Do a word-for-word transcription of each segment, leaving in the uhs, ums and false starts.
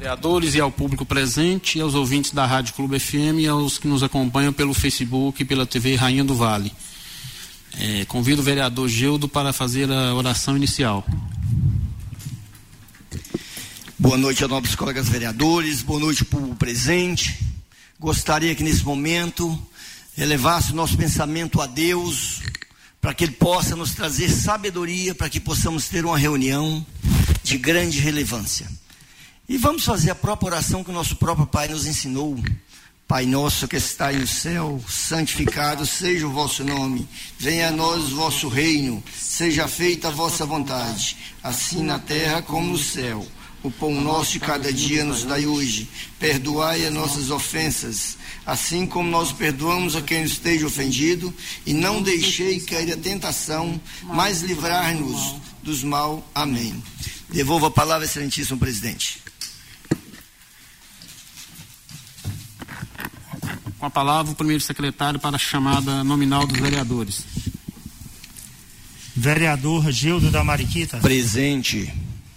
Vereadores e ao público presente, e aos ouvintes da Rádio Clube F M e aos que nos acompanham pelo Facebook e pela T V Rainha do Vale. É, convido o vereador Geudo para fazer a oração inicial. Boa noite a nobres colegas vereadores, boa noite ao público presente. Gostaria que nesse momento elevasse o nosso pensamento a Deus, para que Ele possa nos trazer sabedoria, para que possamos ter uma reunião de grande relevância. E vamos fazer a própria oração que o nosso próprio Pai nos ensinou. Pai nosso que está no céu, santificado seja o vosso nome. Venha a nós o vosso reino, seja feita a vossa vontade, assim na terra como no céu. O pão nosso de cada dia nos dai hoje. Perdoai as nossas ofensas, assim como nós perdoamos a quem nos esteja ofendido, e não deixei cair a tentação, mas livrai-nos dos mal. Amém. Devolvo a palavra, excelentíssimo presidente. Com a palavra, o primeiro secretário para a chamada nominal dos vereadores. Vereador Gildo da Mariquita. Presente.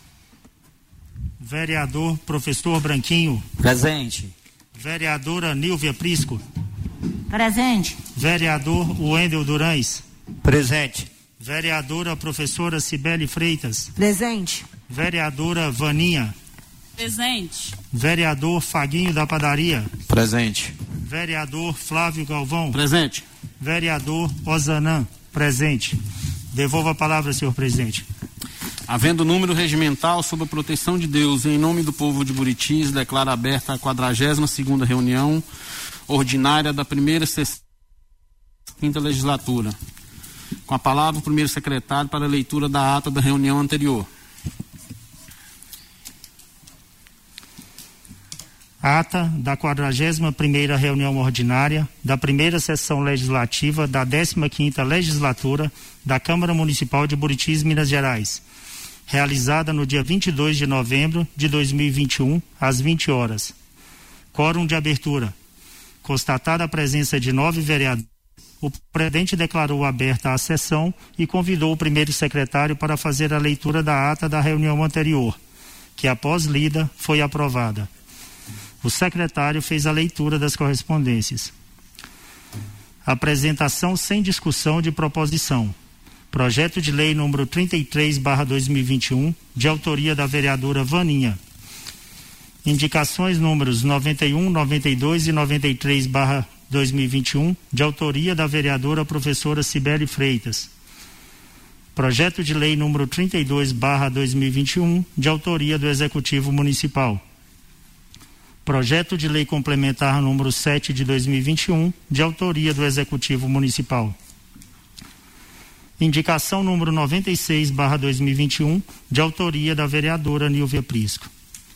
Vereador Professor Branquinho. Presente. Vereadora Nílvia Prisco. Presente. Vereador Wendel Durães. Presente. Vereadora Professora Cibele Freitas. Presente. Vereadora Vaninha. Presente. Vereador Faguinho da Padaria. Presente. Vereador Flávio Galvão. Presente. Vereador Ozanã. Presente. Devolvo a palavra, senhor presidente. Havendo número regimental sob a proteção de Deus, em nome do povo de Buritis, declaro aberta a quadragésima segunda reunião ordinária da primeira sessão da quinta legislatura. Com a palavra, o primeiro secretário para a leitura da ata da reunião anterior. Ata da quadragésima primeira reunião ordinária da primeira sessão legislativa da décima quinta legislatura da Câmara Municipal de Buritis, Minas Gerais, realizada no dia vinte e dois de novembro de dois mil e vinte e um, às vinte horas. Quórum de abertura. Constatada a presença de nove vereadores, o presidente declarou aberta a sessão e convidou o primeiro secretário para fazer a leitura da ata da reunião anterior, que após lida foi aprovada. O secretário fez a leitura das correspondências. Apresentação sem discussão de proposição. Projeto de lei número trinta e três barra dois mil e vinte e um, de autoria da vereadora Vaninha. Indicações números noventa e um, noventa e dois e noventa e três barra dois mil e vinte e um, de autoria da vereadora professora Cibele Freitas. Projeto de lei número trinta e dois barra dois mil e vinte e um, de autoria do Executivo Municipal. Projeto de lei complementar número sete de dois mil e vinte e um, de autoria do Executivo Municipal. Indicação número noventa e seis barra dois mil e vinte e um, de autoria da vereadora Nílvia Prisco.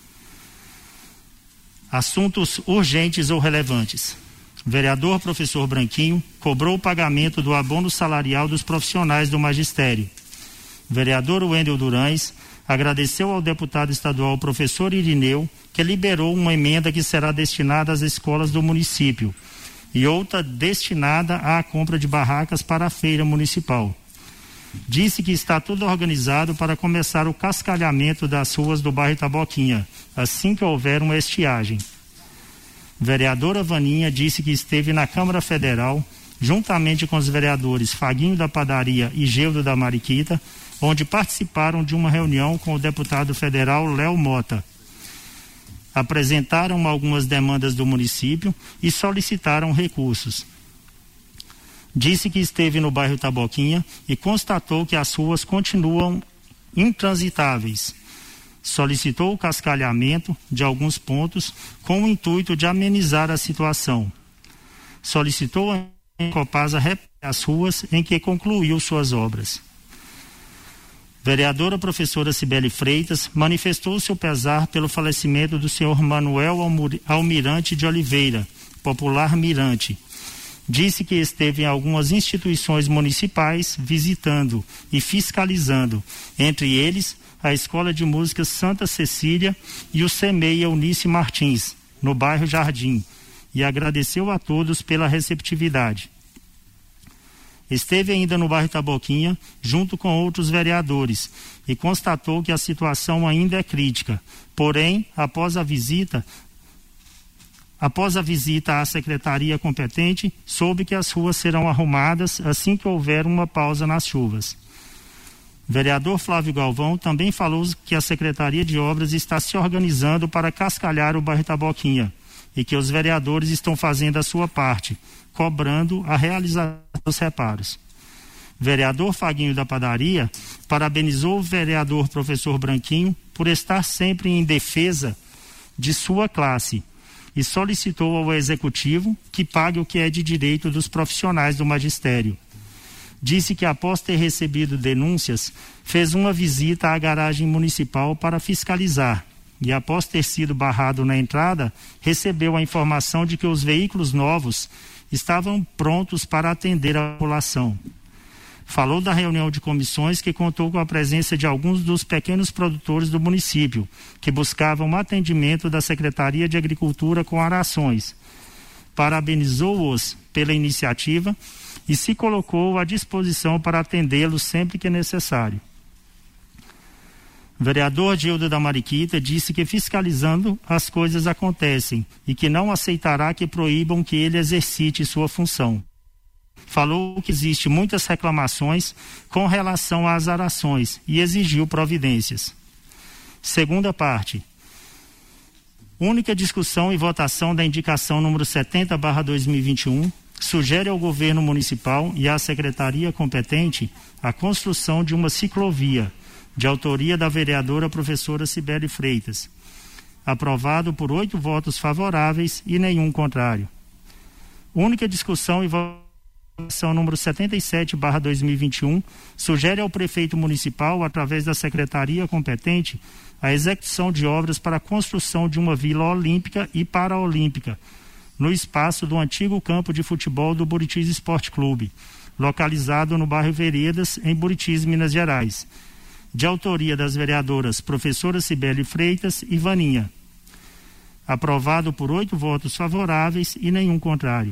Assuntos urgentes ou relevantes. Vereador Professor Branquinho cobrou o pagamento do abono salarial dos profissionais do magistério. Vereador Wendel Durães agradeceu ao deputado estadual Professor Irineu, que liberou uma emenda que será destinada às escolas do município e outra destinada à compra de barracas para a feira municipal. Disse que está tudo organizado para começar o cascalhamento das ruas do bairro Taboquinha, assim que houver uma estiagem. Vereadora Vaninha disse que esteve na Câmara Federal, juntamente com os vereadores Faguinho da Padaria e Geudo da Mariquita, onde participaram de uma reunião com o deputado federal Léo Mota. Apresentaram algumas demandas do município e solicitaram recursos. Disse que esteve no bairro Taboquinha e constatou que as ruas continuam intransitáveis. Solicitou o cascalhamento de alguns pontos com o intuito de amenizar a situação. Solicitou a Copasa reparar as ruas em que concluiu suas obras. Vereadora professora Cibele Freitas manifestou seu pesar pelo falecimento do senhor Manuel Almirante de Oliveira, popular Mirante. Disse que esteve em algumas instituições municipais visitando e fiscalizando, entre eles a Escola de Música Santa Cecília e o SEMEI Eunice Martins, no bairro Jardim, e agradeceu a todos pela receptividade. Esteve ainda no bairro Taboquinha, junto com outros vereadores, e constatou que a situação ainda é crítica. Porém, após a visita, após a visita à secretaria competente, soube que as ruas serão arrumadas assim que houver uma pausa nas chuvas. Vereador Flávio Galvão também falou que a Secretaria de Obras está se organizando para cascalhar o bairro Taboquinha e que os vereadores estão fazendo a sua parte, cobrando a realização dos reparos. Vereador Faguinho da Padaria parabenizou o vereador professor Branquinho por estar sempre em defesa de sua classe e solicitou ao Executivo que pague o que é de direito dos profissionais do magistério. Disse que, após ter recebido denúncias, fez uma visita à garagem municipal para fiscalizar e, após ter sido barrado na entrada, recebeu a informação de que os veículos novos estavam prontos para atender a população. Falou da reunião de comissões que contou com a presença de alguns dos pequenos produtores do município, que buscavam atendimento da Secretaria de Agricultura com arações. Parabenizou-os pela iniciativa e se colocou à disposição para atendê-los sempre que necessário. O vereador Gildo da Mariquita disse que fiscalizando as coisas acontecem e que não aceitará que proíbam que ele exercite sua função. Falou que existe muitas reclamações com relação às arações e exigiu providências. Segunda parte. Única discussão e votação da indicação número setenta barra dois mil e vinte e um sugere ao governo municipal e à secretaria competente a construção de uma ciclovia, de autoria da vereadora professora Cibele Freitas. Aprovado por oito votos favoráveis e nenhum contrário. Única discussão e votação número setenta e sete barra dois mil e vinte e um sugere ao prefeito municipal, através da secretaria competente, a execução de obras para a construção de uma vila olímpica e paraolímpica, no espaço do antigo campo de futebol do Buritis Esporte Clube, localizado no bairro Veredas, em Buritis, Minas Gerais, de autoria das vereadoras professora Cibele Freitas e Vaninha. Aprovado por oito votos favoráveis e nenhum contrário.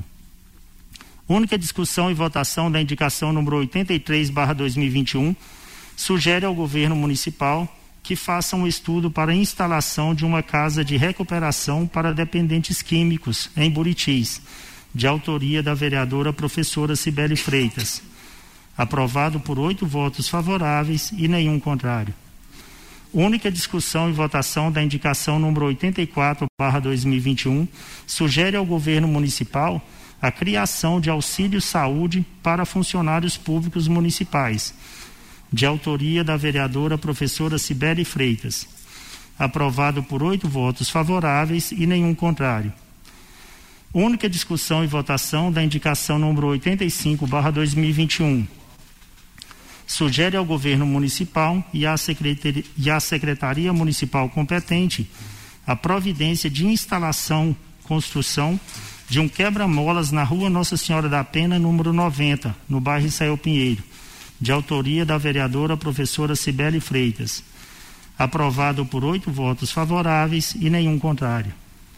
Única discussão e votação da indicação número oitenta e três barra dois mil e vinte e um sugere ao governo municipal que faça um estudo para a instalação de uma casa de recuperação para dependentes químicos em Buritis, de autoria da vereadora professora Cibele Freitas. Aprovado por oito votos favoráveis e nenhum contrário. Única discussão e votação da indicação número oitenta e quatro barra dois mil e vinte e um sugere ao governo municipal a criação de auxílio saúde para funcionários públicos municipais, de autoria da vereadora professora Cibele Freitas. Aprovado por oito votos favoráveis e nenhum contrário. Única discussão e votação da indicação número oitenta e cinco barra dois mil e vinte e um. Sugere ao governo municipal e à secretaria, e à secretaria municipal competente a providência de instalação, construção de um quebra-molas na rua Nossa Senhora da Pena, número noventa, no bairro Israel Pinheiro, de autoria da vereadora professora Cibele Freitas. Aprovado por oito votos favoráveis e nenhum contrário.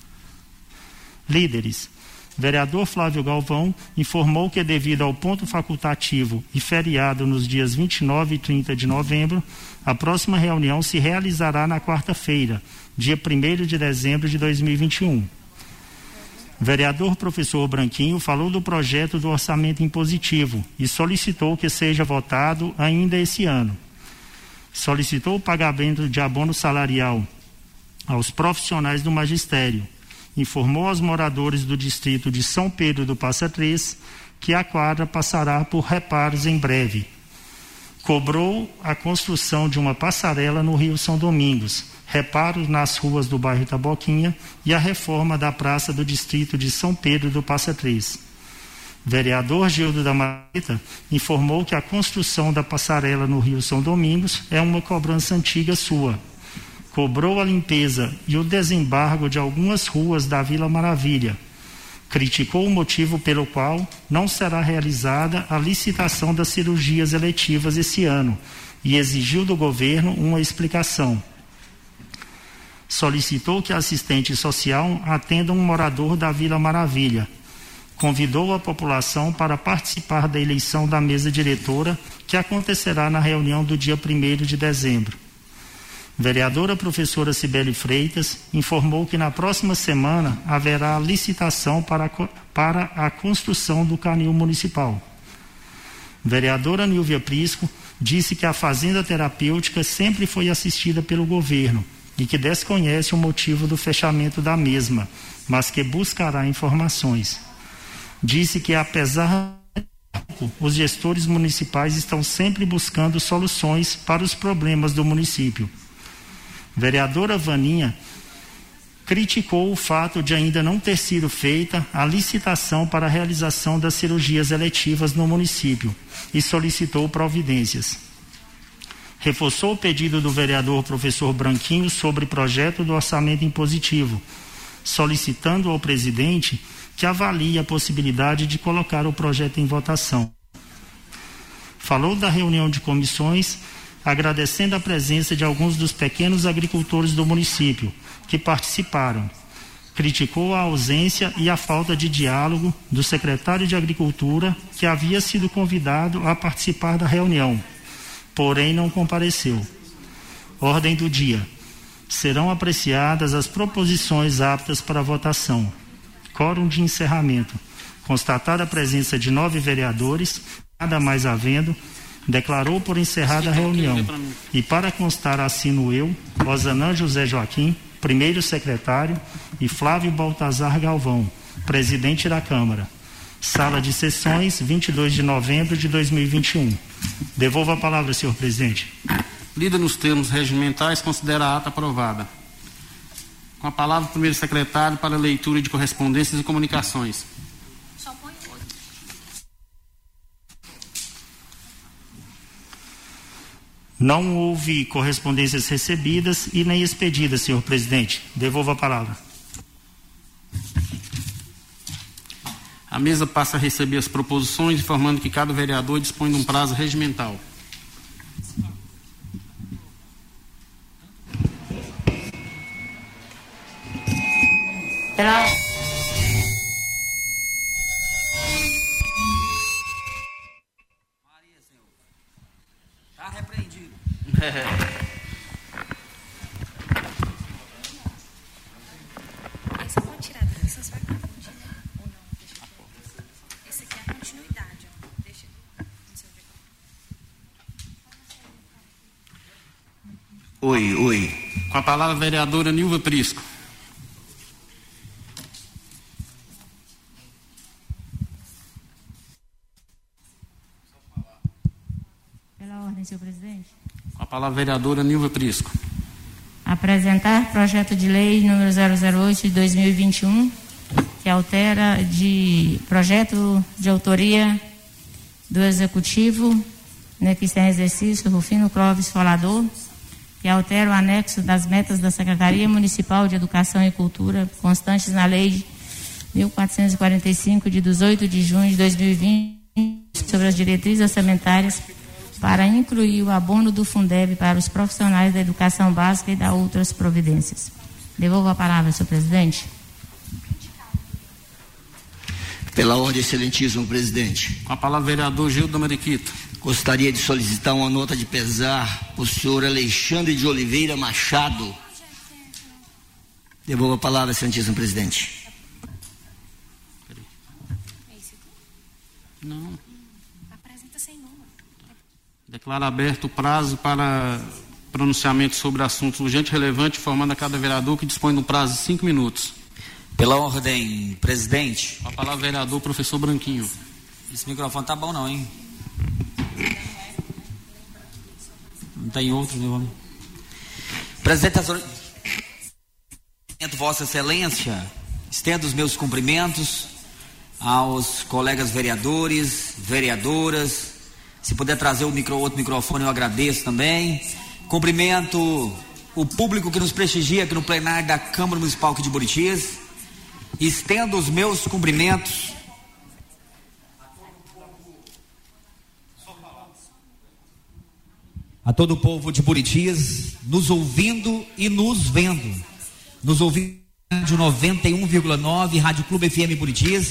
Líderes. Vereador Flávio Galvão informou que, devido ao ponto facultativo e feriado nos dias vinte e nove e trinta de novembro, a próxima reunião se realizará na quarta-feira, dia primeiro de dezembro de dois mil e vinte e um. Vereador professor Branquinho falou do projeto do orçamento impositivo e solicitou que seja votado ainda esse ano. Solicitou o pagamento de abono salarial aos profissionais do magistério. Informou aos moradores do distrito de São Pedro do Passa Três que a quadra passará por reparos em breve. Cobrou a construção de uma passarela no Rio São Domingos, reparos nas ruas do bairro Taboquinha e a reforma da praça do distrito de São Pedro do Passa Três. Vereador Gildo da Mariquita informou que a construção da passarela no Rio São Domingos é uma cobrança antiga sua. Cobrou a limpeza e o desembargo de algumas ruas da Vila Maravilha. Criticou o motivo pelo qual não será realizada a licitação das cirurgias eletivas esse ano e exigiu do governo uma explicação. Solicitou que a assistente social atenda um morador da Vila Maravilha. convidou a população para participar da eleição da mesa diretora, que acontecerá na reunião do dia primeiro de dezembro. Vereadora professora Cibele Freitas informou que na próxima semana haverá licitação para a, para a construção do canil municipal. Vereadora Nilvia Prisco disse que a fazenda terapêutica sempre foi assistida pelo governo e que desconhece o motivo do fechamento da mesma, mas que buscará informações. Disse que, apesar de os gestores municipais estão sempre buscando soluções para os problemas do município. Vereadora Vaninha criticou o fato de ainda não ter sido feita a licitação para a realização das cirurgias eletivas no município e solicitou providências. Reforçou o pedido do vereador professor Branquinho sobre projeto do orçamento impositivo, solicitando ao presidente que avalie a possibilidade de colocar o projeto em votação. Falou da reunião de comissões, agradecendo a presença de alguns dos pequenos agricultores do município que participaram. Criticou a ausência e a falta de diálogo do secretário de Agricultura, que havia sido convidado a participar da reunião, porém não compareceu. Ordem do dia. Serão apreciadas as proposições aptas para votação. Quórum de encerramento. Constatada a presença de nove vereadores, nada mais havendo, declarou por encerrada a reunião. E para constar, assino eu, Rosanã José Joaquim, primeiro secretário, e Flávio Baltazar Galvão, presidente da Câmara. Sala de sessões, vinte e dois de novembro de dois mil e vinte e um. Devolvo a palavra, senhor presidente. Lida nos termos regimentais, considera a ata aprovada. Com a palavra, o primeiro secretário para leitura de correspondências e comunicações. Só põe outro. Não houve correspondências recebidas e nem expedidas, senhor presidente. Devolvo a palavra. A mesa passa a receber as proposições, informando que cada vereador dispõe de um prazo regimental. Pela... Maria, senhor. Está repreendido. Esse pode tirar daqui, só se vai confundir, né? Ou não? Deixa eu... Esse aqui é a continuidade, ó. Deixa eu... Não sei onde é. Oi, oi. Com a palavra, a vereadora Nilva Prisco. Pela ordem, senhor presidente. Com a palavra, a vereadora Nilva Prisco. Apresentar projeto de lei número zero zero oito de dois mil e vinte e um, que altera de projeto de autoria do Executivo, né, que está em exercício, Rufino Clóvis Falador, que altera o anexo das metas da Secretaria Municipal de Educação e Cultura, constantes na Lei mil quatrocentos e quarenta e cinco, de dezoito de junho de dois mil e vinte, sobre as diretrizes orçamentárias, para incluir o abono do Fundeb para os profissionais da educação básica e dar outras providências. Devolvo a palavra, senhor presidente. Pela ordem, excelentíssimo presidente. Com a palavra, vereador Gildo Mariquito. Gostaria de solicitar uma nota de pesar para o senhor Alexandre de Oliveira Machado. Devolvo a palavra, excelentíssimo presidente. Não. Apresenta sem número. Declaro aberto o prazo para pronunciamento sobre assuntos urgentes e relevantes, informando a cada vereador que dispõe de um prazo de cinco minutos. Pela ordem, presidente. Com a palavra, vereador professor Branquinho. Esse microfone tá bom não, hein? Não tem outro, meu homem. Presidente, Vossa Excelência, estendo os meus cumprimentos aos colegas vereadores, vereadoras. Se puder trazer o micro, outro microfone, eu agradeço também. Cumprimento o público que nos prestigia aqui no plenário da Câmara Municipal aqui de Buritis. Estendo os meus cumprimentos a todo o povo de Buritis, nos ouvindo e nos vendo. Nos ouvindo de noventa e um vírgula nove, Rádio Clube F M Buritis,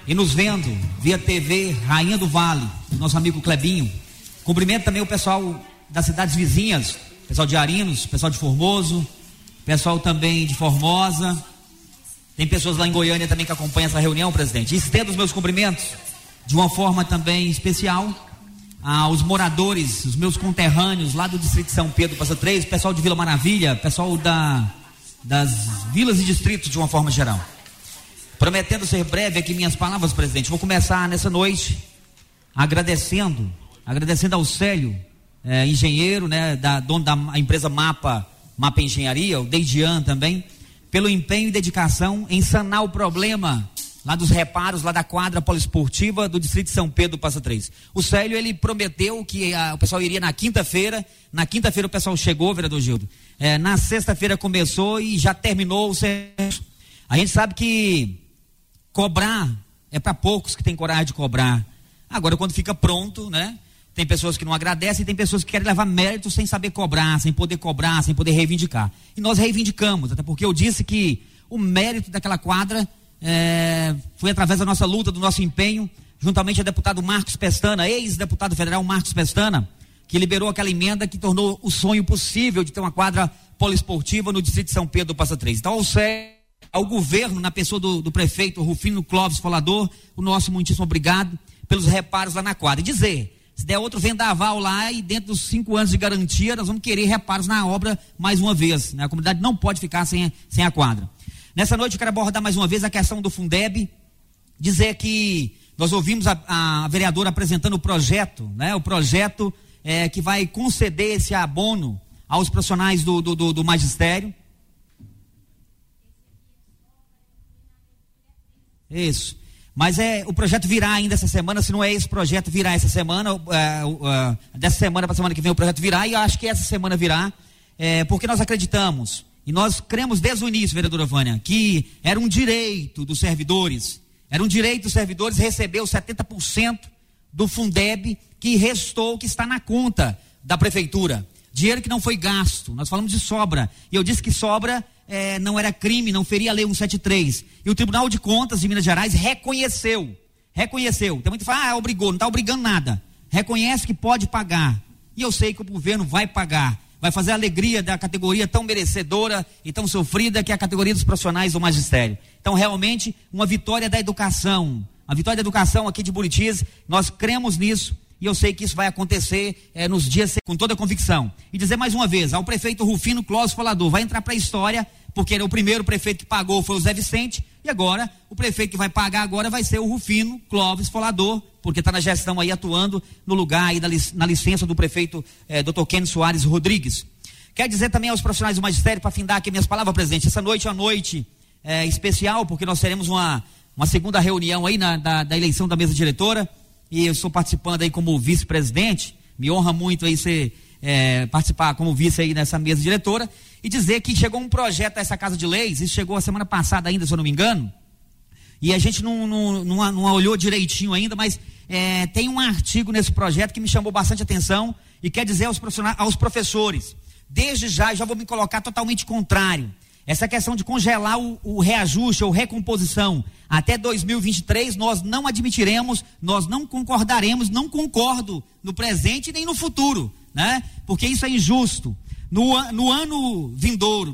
e nos vendo via T V Rainha do Vale, nosso amigo Clebinho. Cumprimento também o pessoal das cidades vizinhas, pessoal de Arinos, pessoal de Formoso, pessoal também de Formosa. Tem pessoas lá em Goiânia também que acompanham essa reunião, presidente. Estendo os meus cumprimentos de uma forma também especial aos moradores, os meus conterrâneos lá do distrito de São Pedro, Passa Três, pessoal de Vila Maravilha, pessoal da, das vilas e distritos de uma forma geral. Prometendo ser breve aqui minhas palavras, presidente, vou começar nessa noite agradecendo, agradecendo ao Célio, é, engenheiro, né, da, dono da empresa Mapa, Mapa Engenharia, o Deidian também, pelo empenho e dedicação em sanar o problema lá dos reparos, lá da quadra poliesportiva do distrito de São Pedro, Passa Três. O Célio, ele prometeu que a, o pessoal iria na quinta-feira, na quinta-feira o pessoal chegou, vereador Gildo, é, na sexta-feira começou e já terminou o serviço. A gente sabe que cobrar é para poucos que tem coragem de cobrar. Agora, quando fica pronto, né? Tem pessoas que não agradecem e tem pessoas que querem levar mérito sem saber cobrar, sem poder cobrar, sem poder reivindicar. E nós reivindicamos, até porque eu disse que o mérito daquela quadra é, foi através da nossa luta, do nosso empenho, juntamente ao deputado Marcos Pestana, ex-deputado federal Marcos Pestana, que liberou aquela emenda que tornou o sonho possível de ter uma quadra poliesportiva no distrito de São Pedro do Passa Três. Então, ao Célio, ao governo, na pessoa do, do prefeito Rufino Clóvis Folador, o nosso muitíssimo obrigado pelos reparos lá na quadra. E dizer, se der outro vendaval lá e dentro dos cinco anos de garantia, nós vamos querer reparos na obra mais uma vez, né? A comunidade não pode ficar sem, sem a quadra. Nessa noite eu quero abordar mais uma vez a questão do Fundeb, dizer que nós ouvimos a, a vereadora apresentando o projeto, né? O projeto é, que vai conceder esse abono aos profissionais do, do, do, do magistério. Isso. Mas é, o projeto virá ainda essa semana, se não é esse projeto, virá essa semana, uh, uh, dessa semana para a semana que vem o projeto virá, e eu acho que essa semana virá, é, porque nós acreditamos, e nós cremos desde o início, vereadora Vânia, que era um direito dos servidores, era um direito dos servidores receber os setenta por cento do Fundeb que restou, que está na conta da prefeitura, dinheiro que não foi gasto, nós falamos de sobra, e eu disse que sobra É, não era crime, não feria a lei cento e setenta e três. E o Tribunal de Contas de Minas Gerais reconheceu, reconheceu, tem muito que falar, ah, obrigou, não está obrigando nada, reconhece que pode pagar, e eu sei que o governo vai pagar, vai fazer a alegria da categoria tão merecedora e tão sofrida que é a categoria dos profissionais do magistério. Então, realmente, uma vitória da educação, a vitória da educação aqui de Buritis, nós cremos nisso, e eu sei que isso vai acontecer é, nos dias com toda a convicção. E dizer mais uma vez, ao prefeito Rufino Clóvis Folador, vai entrar para a história, porque ele, o primeiro prefeito que pagou foi o Zé Vicente, e agora, o prefeito que vai pagar agora vai ser o Rufino Clóvis Folador, porque está na gestão aí atuando no lugar aí da, na licença do prefeito é, doutor Kenny Soares Rodrigues. Quer dizer também aos profissionais do magistério, para findar aqui minhas palavras, presidente, essa noite é uma noite é, especial, porque nós teremos uma, uma segunda reunião aí na, da, da eleição da mesa diretora, e eu estou participando aí como vice-presidente, me honra muito aí ser, é, participar como vice aí nessa mesa diretora, e dizer que chegou um projeto a essa Casa de Leis, isso chegou a semana passada ainda, se eu não me engano, e a gente não, não, não, não olhou direitinho ainda, mas é, tem um artigo nesse projeto que me chamou bastante atenção, e quer dizer aos, profissionais, aos professores, desde já, já vou me colocar totalmente contrário, essa questão de congelar o, o reajuste ou recomposição até dois mil e vinte e três, nós não admitiremos, nós não concordaremos, não concordo no presente nem no futuro, né? Porque isso é injusto. No, no ano vindouro,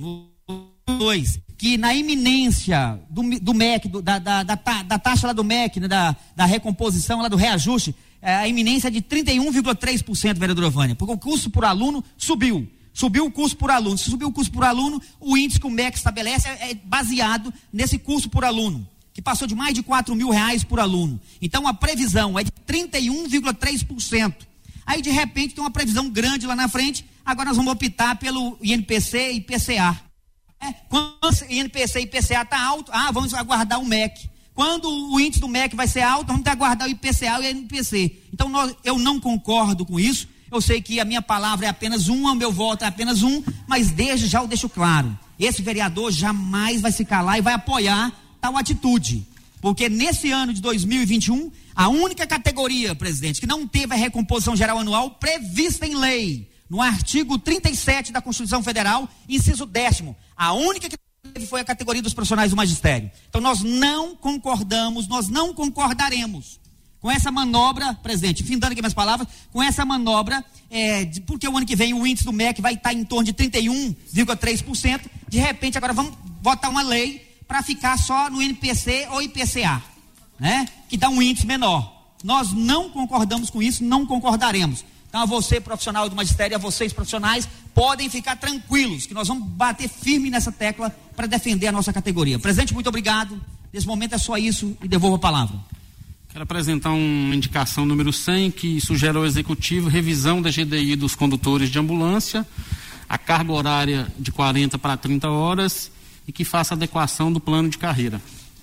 no dois, que na iminência do, do M E C, do, da, da, da, da taxa lá do M E C, né, da, da recomposição lá do reajuste, é, a iminência é de trinta e um vírgula três por cento, vereadora Vânia, porque o custo por aluno subiu. Subiu o custo por aluno. Se subiu o custo por aluno, o índice que o M E C estabelece é, é baseado nesse custo por aluno, que passou de mais de quatro mil reais por aluno. Então a previsão é de trinta e um vírgula três por cento. Aí de repente tem uma previsão grande lá na frente, agora nós vamos optar pelo I N P C e I P C A. É, quando o I N P C e I P C A está alto, ah, vamos aguardar o M E C. Quando o índice do M E C vai ser alto, vamos aguardar o I P C A e o I N P C. Então nós, eu não concordo com isso. Eu sei que a minha palavra é apenas uma, o meu voto é apenas um, mas desde já eu deixo claro, esse vereador jamais vai se calar e vai apoiar tal atitude, porque nesse ano de dois mil e vinte e um, a única categoria, presidente, que não teve a recomposição geral anual prevista em lei, no artigo trinta e sete da Constituição Federal, inciso décimo, a única que foi a categoria dos profissionais do magistério. Então nós não concordamos, nós não concordaremos com essa manobra, presidente, findando aqui minhas palavras, com essa manobra, é, de, porque o ano que vem o índice do M E C vai estar em torno de trinta e um vírgula três por cento, de repente agora vamos votar uma lei para ficar só no N P C ou I P C A, né? Que dá um índice menor. Nós não concordamos com isso, não concordaremos. Então a você, profissional do magistério, a vocês, profissionais, podem ficar tranquilos, que nós vamos bater firme nessa tecla para defender a nossa categoria. Presidente, muito obrigado. Nesse momento é só isso e devolvo a palavra. Quero apresentar uma indicação número cem, que sugere ao Executivo revisão da G D I dos condutores de ambulância, a carga horária de quarenta para trinta horas e que faça adequação do plano de carreira.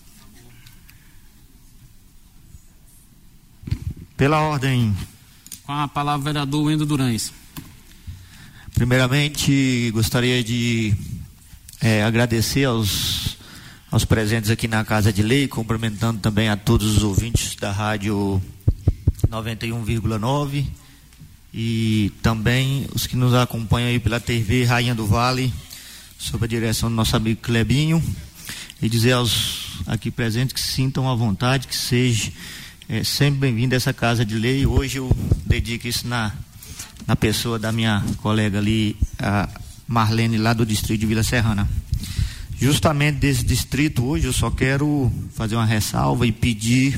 Pela ordem. Com a palavra, vereador Wendel Durães. Primeiramente, gostaria de é, agradecer aos, aos presentes aqui na Casa de Lei, cumprimentando também a todos os ouvintes da Rádio noventa e um vírgula nove e também os que nos acompanham aí pela T V Rainha do Vale, sob a direção do nosso amigo Clebinho, e dizer aos aqui presentes que se sintam à vontade, que seja é, sempre bem-vindo a essa Casa de Lei. Hoje eu dedico isso na, na pessoa da minha colega ali, a Marlene, lá do distrito de Vila Serrana. Justamente desse distrito hoje eu só quero fazer uma ressalva e pedir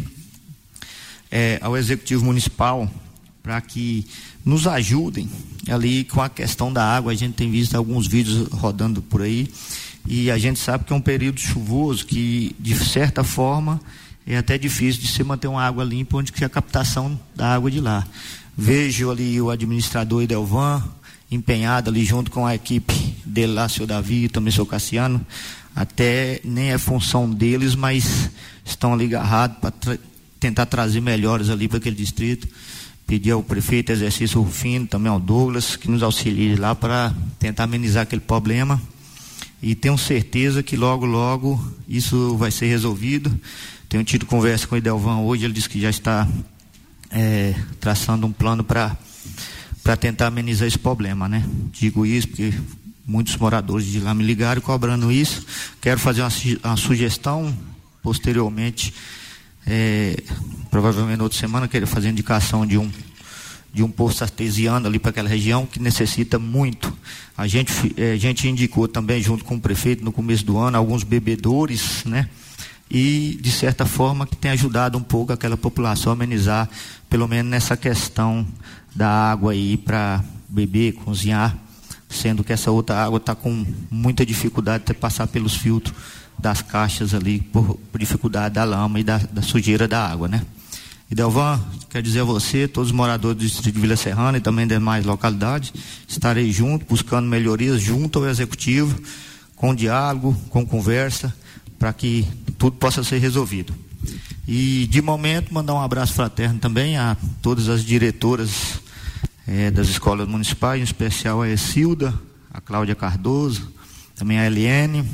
é, ao Executivo Municipal para que nos ajudem ali com a questão da água. A gente tem visto alguns vídeos rodando por aí e a gente sabe que é um período chuvoso que, de certa forma, é até difícil de se manter uma água limpa onde que é a captação da água de lá. Vejo ali o administrador Idelvan empenhado ali junto com a equipe dele lá, seu Davi, também seu Cassiano, até nem é função deles, mas estão ali agarrados para tra- tentar trazer melhores ali para aquele distrito. Pedir ao prefeito Exercício Rufino, também ao Douglas, que nos auxilie lá para tentar amenizar aquele problema, e tenho certeza que logo, logo isso vai ser resolvido. Tenho tido conversa com o Idelvan hoje, ele disse que já está é, traçando um plano para para tentar amenizar esse problema, né? Digo isso porque muitos moradores de lá me ligaram cobrando isso. Quero fazer uma, uma sugestão posteriormente, é, provavelmente na outra semana, quero fazer indicação de um de um posto artesiano ali para aquela região que necessita muito. A gente, é, a gente indicou também junto com o prefeito no começo do ano alguns bebedouros, né? E de certa forma que tem ajudado um pouco aquela população a amenizar, pelo menos nessa questão da água aí para beber, cozinhar, sendo que essa outra água está com muita dificuldade de passar pelos filtros das caixas ali, por, por dificuldade da lama e da, da sujeira da água, né? Idelvan, quero dizer a você, todos os moradores do distrito de Vila Serrana e também demais localidades, estarei junto, buscando melhorias junto ao Executivo, com diálogo, com conversa, para que tudo possa ser resolvido. E de momento mandar um abraço fraterno também a todas as diretoras é, das escolas municipais, em especial a Escilda, a Cláudia Cardoso, também a Eliane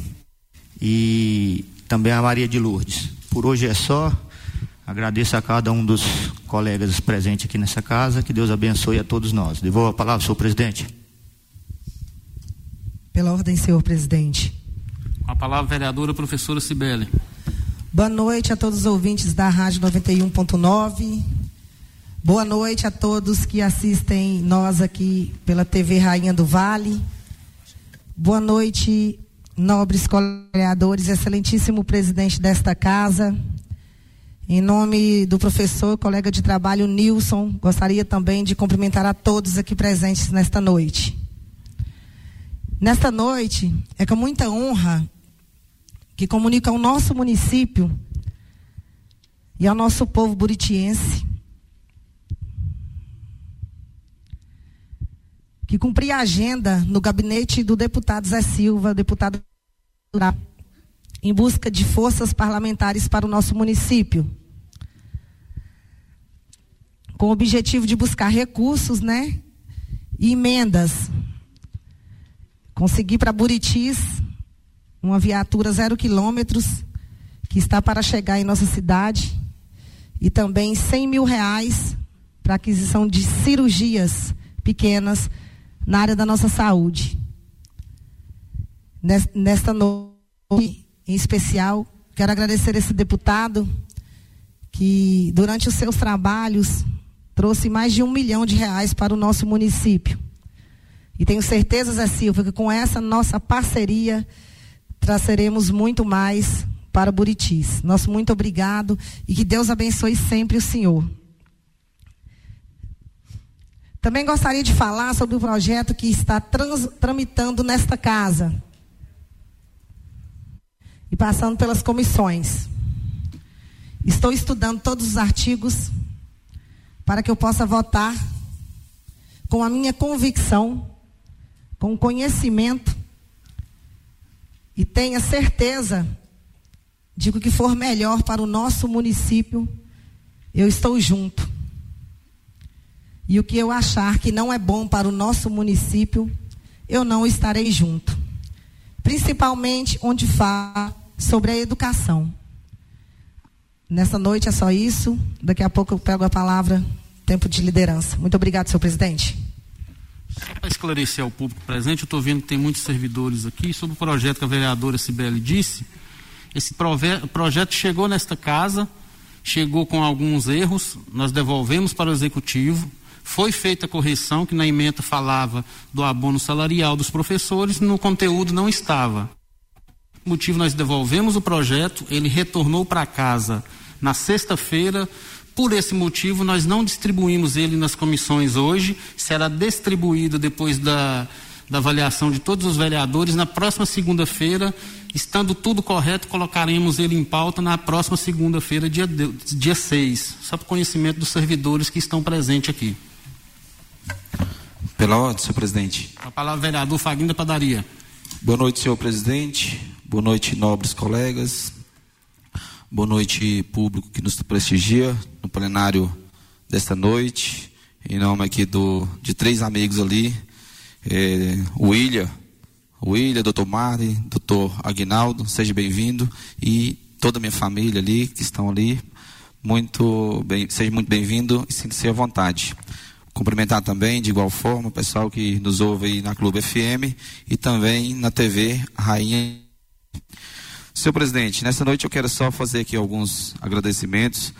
e também a Maria de Lourdes. Por hoje é só. Agradeço a cada um dos colegas presentes aqui nessa casa. Que Deus abençoe a todos nós. Devolvo a palavra, senhor presidente. Pela ordem, senhor presidente. Com a palavra, vereadora professora Cibele. Boa noite a todos os ouvintes da Rádio noventa e um ponto nove. Boa noite a todos que assistem nós aqui pela T V Rainha do Vale. Boa noite, nobres vereadores, excelentíssimo presidente desta casa. Em nome do professor, colega de trabalho Nilson, gostaria também de cumprimentar a todos aqui presentes nesta noite. Nesta noite, é com muita honra que comunico ao nosso município e ao nosso povo buritiense que cumpri a agenda no gabinete do deputado Zé Silva, deputado em busca de forças parlamentares para o nosso município, com o objetivo de buscar recursos, né, e emendas. Consegui para Buritis uma viatura zero quilômetros que está para chegar em nossa cidade e também cem mil reais para aquisição de cirurgias pequenas na área da nossa saúde. Nesta noite em especial, quero agradecer esse deputado que, durante os seus trabalhos, trouxe mais de um milhão de reais para o nosso município. E tenho certeza, Zé Silva, que com essa nossa parceria, trazeremos muito mais para Buritis. Nosso muito obrigado e que Deus abençoe sempre o senhor. Também gostaria de falar sobre o projeto que está trans, tramitando nesta casa e passando pelas comissões. Estou estudando todos os artigos para que eu possa votar com a minha convicção, com conhecimento e tenha certeza de que o que for melhor para o nosso município, eu estou junto. E o que eu achar que não é bom para o nosso município, eu não estarei junto. Principalmente onde fala sobre a educação. Nessa noite é só isso. Daqui a pouco eu pego a palavra, tempo de liderança. Muito obrigado, senhor presidente. Só para esclarecer ao público presente, eu estou vendo que tem muitos servidores aqui, sobre o projeto que a vereadora Cibele disse. Esse prove- projeto chegou nesta casa, chegou com alguns erros, nós devolvemos para o executivo. Foi feita a correção, que na ementa falava do abono salarial dos professores, no conteúdo não estava. Por motivo, nós devolvemos o projeto, ele retornou para casa na sexta-feira. Por esse motivo, nós não distribuímos ele nas comissões hoje, será distribuído depois da, da avaliação de todos os vereadores. Na próxima segunda-feira, estando tudo correto, colocaremos ele em pauta na próxima segunda-feira, dia, dia seis, só para conhecimento dos servidores que estão presentes aqui. Pela ordem, senhor presidente. A palavra vereador Faguinho da Padaria. Boa noite, senhor presidente. Boa noite, nobres colegas. Boa noite, público que nos prestigia no plenário desta noite. Em nome aqui do, de três amigos ali, é, o William, o William, doutor Marley, doutor Aguinaldo, seja bem-vindo, e toda a minha família ali, que estão ali, muito bem, seja muito bem-vindo e sinta-se à vontade. Cumprimentar também, de igual forma, o pessoal que nos ouve aí na Clube F M e também na T V Rainha. Senhor presidente, nessa noite eu quero só fazer aqui alguns agradecimentos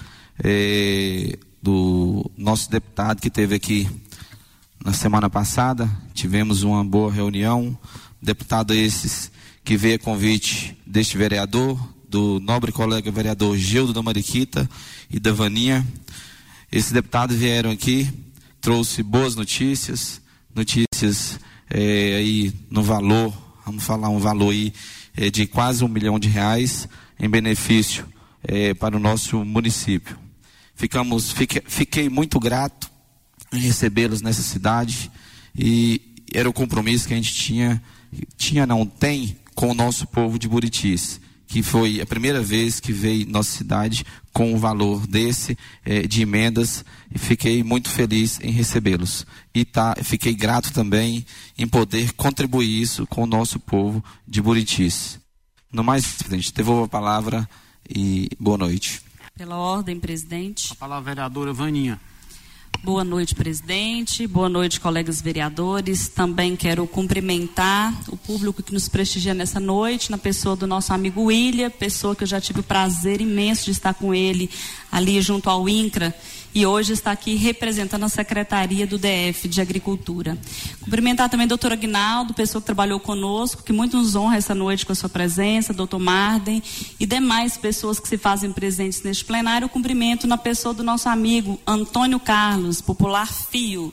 eh, do nosso deputado que esteve aqui na semana passada. Tivemos uma boa reunião. Deputado esses que veio a convite deste vereador, do nobre colega vereador Gildo da Mariquita e da Vaninha. Esses deputados vieram aqui, trouxe boas notícias, notícias eh, aí no valor, vamos falar um valor aí eh, de quase um milhão de reais em benefício eh, para o nosso município. Ficamos, fique, fiquei muito grato em recebê-los nessa cidade e era o compromisso que a gente tinha, tinha não tem, com o nosso povo de Buritis, que foi a primeira vez que veio nossa cidade com um valor desse, eh, de emendas, e fiquei muito feliz em recebê-los. E tá, fiquei grato também em poder contribuir isso com o nosso povo de Buritis. No mais, presidente, devolvo a palavra e boa noite. Pela ordem, presidente. A palavra vereadora Vaninha. Boa noite, presidente. Boa noite, colegas vereadores. Também quero cumprimentar o público que nos prestigia nessa noite, na pessoa do nosso amigo William, pessoa que eu já tive o prazer imenso de estar com ele ali junto ao INCRA, e hoje está aqui representando a Secretaria do D F de Agricultura. Cumprimentar também o doutor Aguinaldo, pessoa que trabalhou conosco, que muito nos honra essa noite com a sua presença, doutor Marden e demais pessoas que se fazem presentes neste plenário. Cumprimento na pessoa do nosso amigo Antônio Carlos, popular Fio.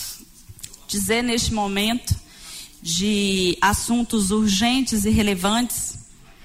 Dizer neste momento de assuntos urgentes e relevantes,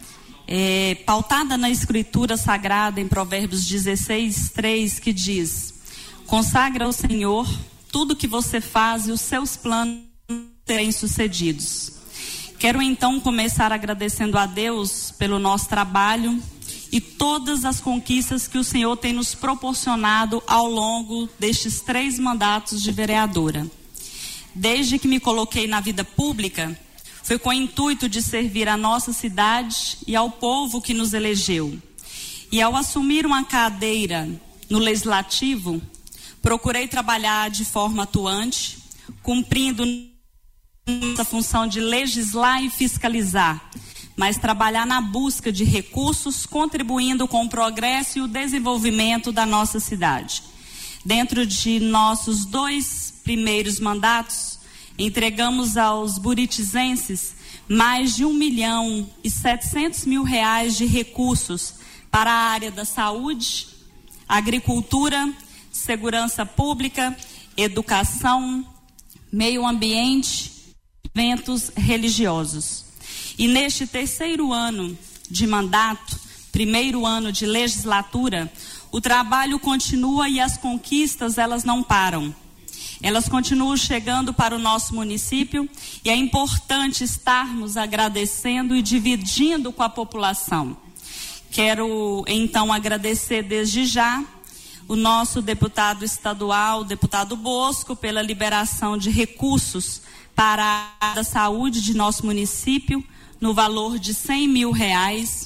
É, pautada na Escritura Sagrada em Provérbios dezesseis, três, que diz: consagra ao Senhor tudo que você faz e os seus planos serão sucedidos. Quero então começar agradecendo a Deus pelo nosso trabalho e todas as conquistas que o Senhor tem nos proporcionado ao longo destes três mandatos de vereadora. Desde que me coloquei na vida pública, foi com o intuito de servir a nossa cidade e ao povo que nos elegeu. E ao assumir uma cadeira no Legislativo, procurei trabalhar de forma atuante, cumprindo essa função de legislar e fiscalizar, mas trabalhar na busca de recursos, contribuindo com o progresso e o desenvolvimento da nossa cidade. Dentro de nossos dois primeiros mandatos, entregamos aos buritizenses mais de um milhão e setecentos mil reais de recursos para a área da saúde, agricultura, segurança pública, educação, meio ambiente, eventos religiosos. E neste terceiro ano de mandato, primeiro ano de legislatura, o trabalho continua e as conquistas, elas não param. Elas continuam chegando para o nosso município e é importante estarmos agradecendo e dividindo com a população. Quero, então, agradecer desde já o nosso deputado estadual, o deputado Bosco, pela liberação de recursos para a área da saúde de nosso município, no valor de cem mil reais.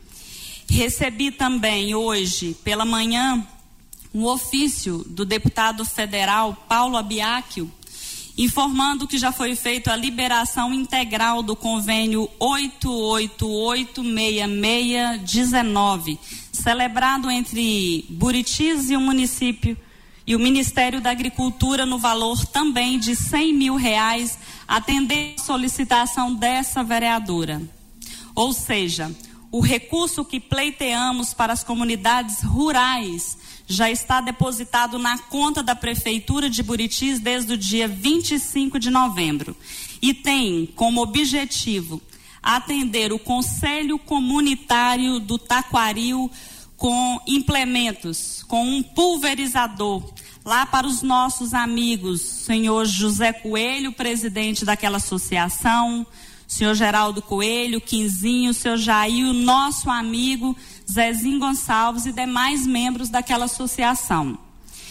Recebi também hoje, pela manhã, um ofício do deputado federal Paulo Abiacchio, informando que já foi feita a liberação integral do convênio oito oito oito seis seis um nove, celebrado entre Buritis e o município e o Ministério da Agricultura, no valor também de cem mil reais, atendendo a solicitação dessa vereadora. Ou seja, o recurso que pleiteamos para as comunidades rurais já está depositado na conta da Prefeitura de Buritis desde o dia vinte e cinco de novembro e tem como objetivo atender o Conselho Comunitário do Taquaril com implementos, com um pulverizador, lá para os nossos amigos, senhor José Coelho, presidente daquela associação, senhor Geraldo Coelho, Quinzinho, senhor Jair, o nosso amigo Zezinho Gonçalves e demais membros daquela associação.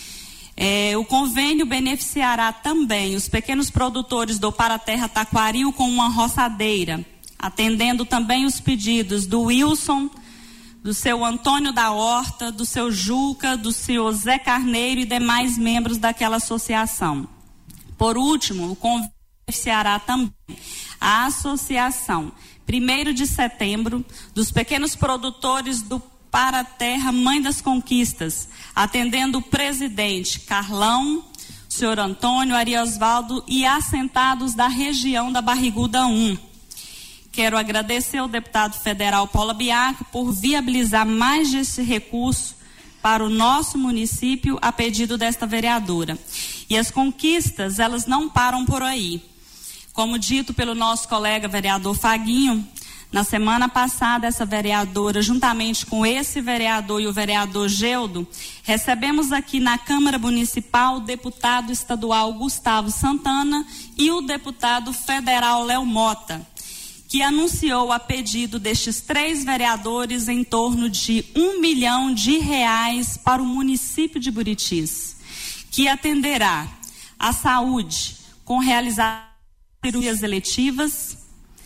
É, o convênio beneficiará também os pequenos produtores do Paraterra Taquaril com uma roçadeira, atendendo também os pedidos do Wilson, do seu Antônio da Horta, do seu Juca, do senhor Zé Carneiro e demais membros daquela associação. Por último, o convênio beneficiará também a associação primeiro de setembro dos pequenos produtores do Paraterra Mãe das Conquistas, atendendo o presidente Carlão, o senhor Antônio, Ari Osvaldo e assentados da região da Barriguda um. Quero agradecer ao deputado federal Paulo Abiacchio por viabilizar mais desse recurso para o nosso município a pedido desta vereadora. E as conquistas, elas não param por aí. Como dito pelo nosso colega vereador Faguinho, na semana passada essa vereadora, juntamente com esse vereador e o vereador Geldo, recebemos aqui na Câmara Municipal o deputado estadual Gustavo Santana e o deputado federal Léo Mota, que anunciou a pedido destes três vereadores em torno de um milhão de reais para o município de Buritis, que atenderá a saúde com realização de cirurgias eletivas.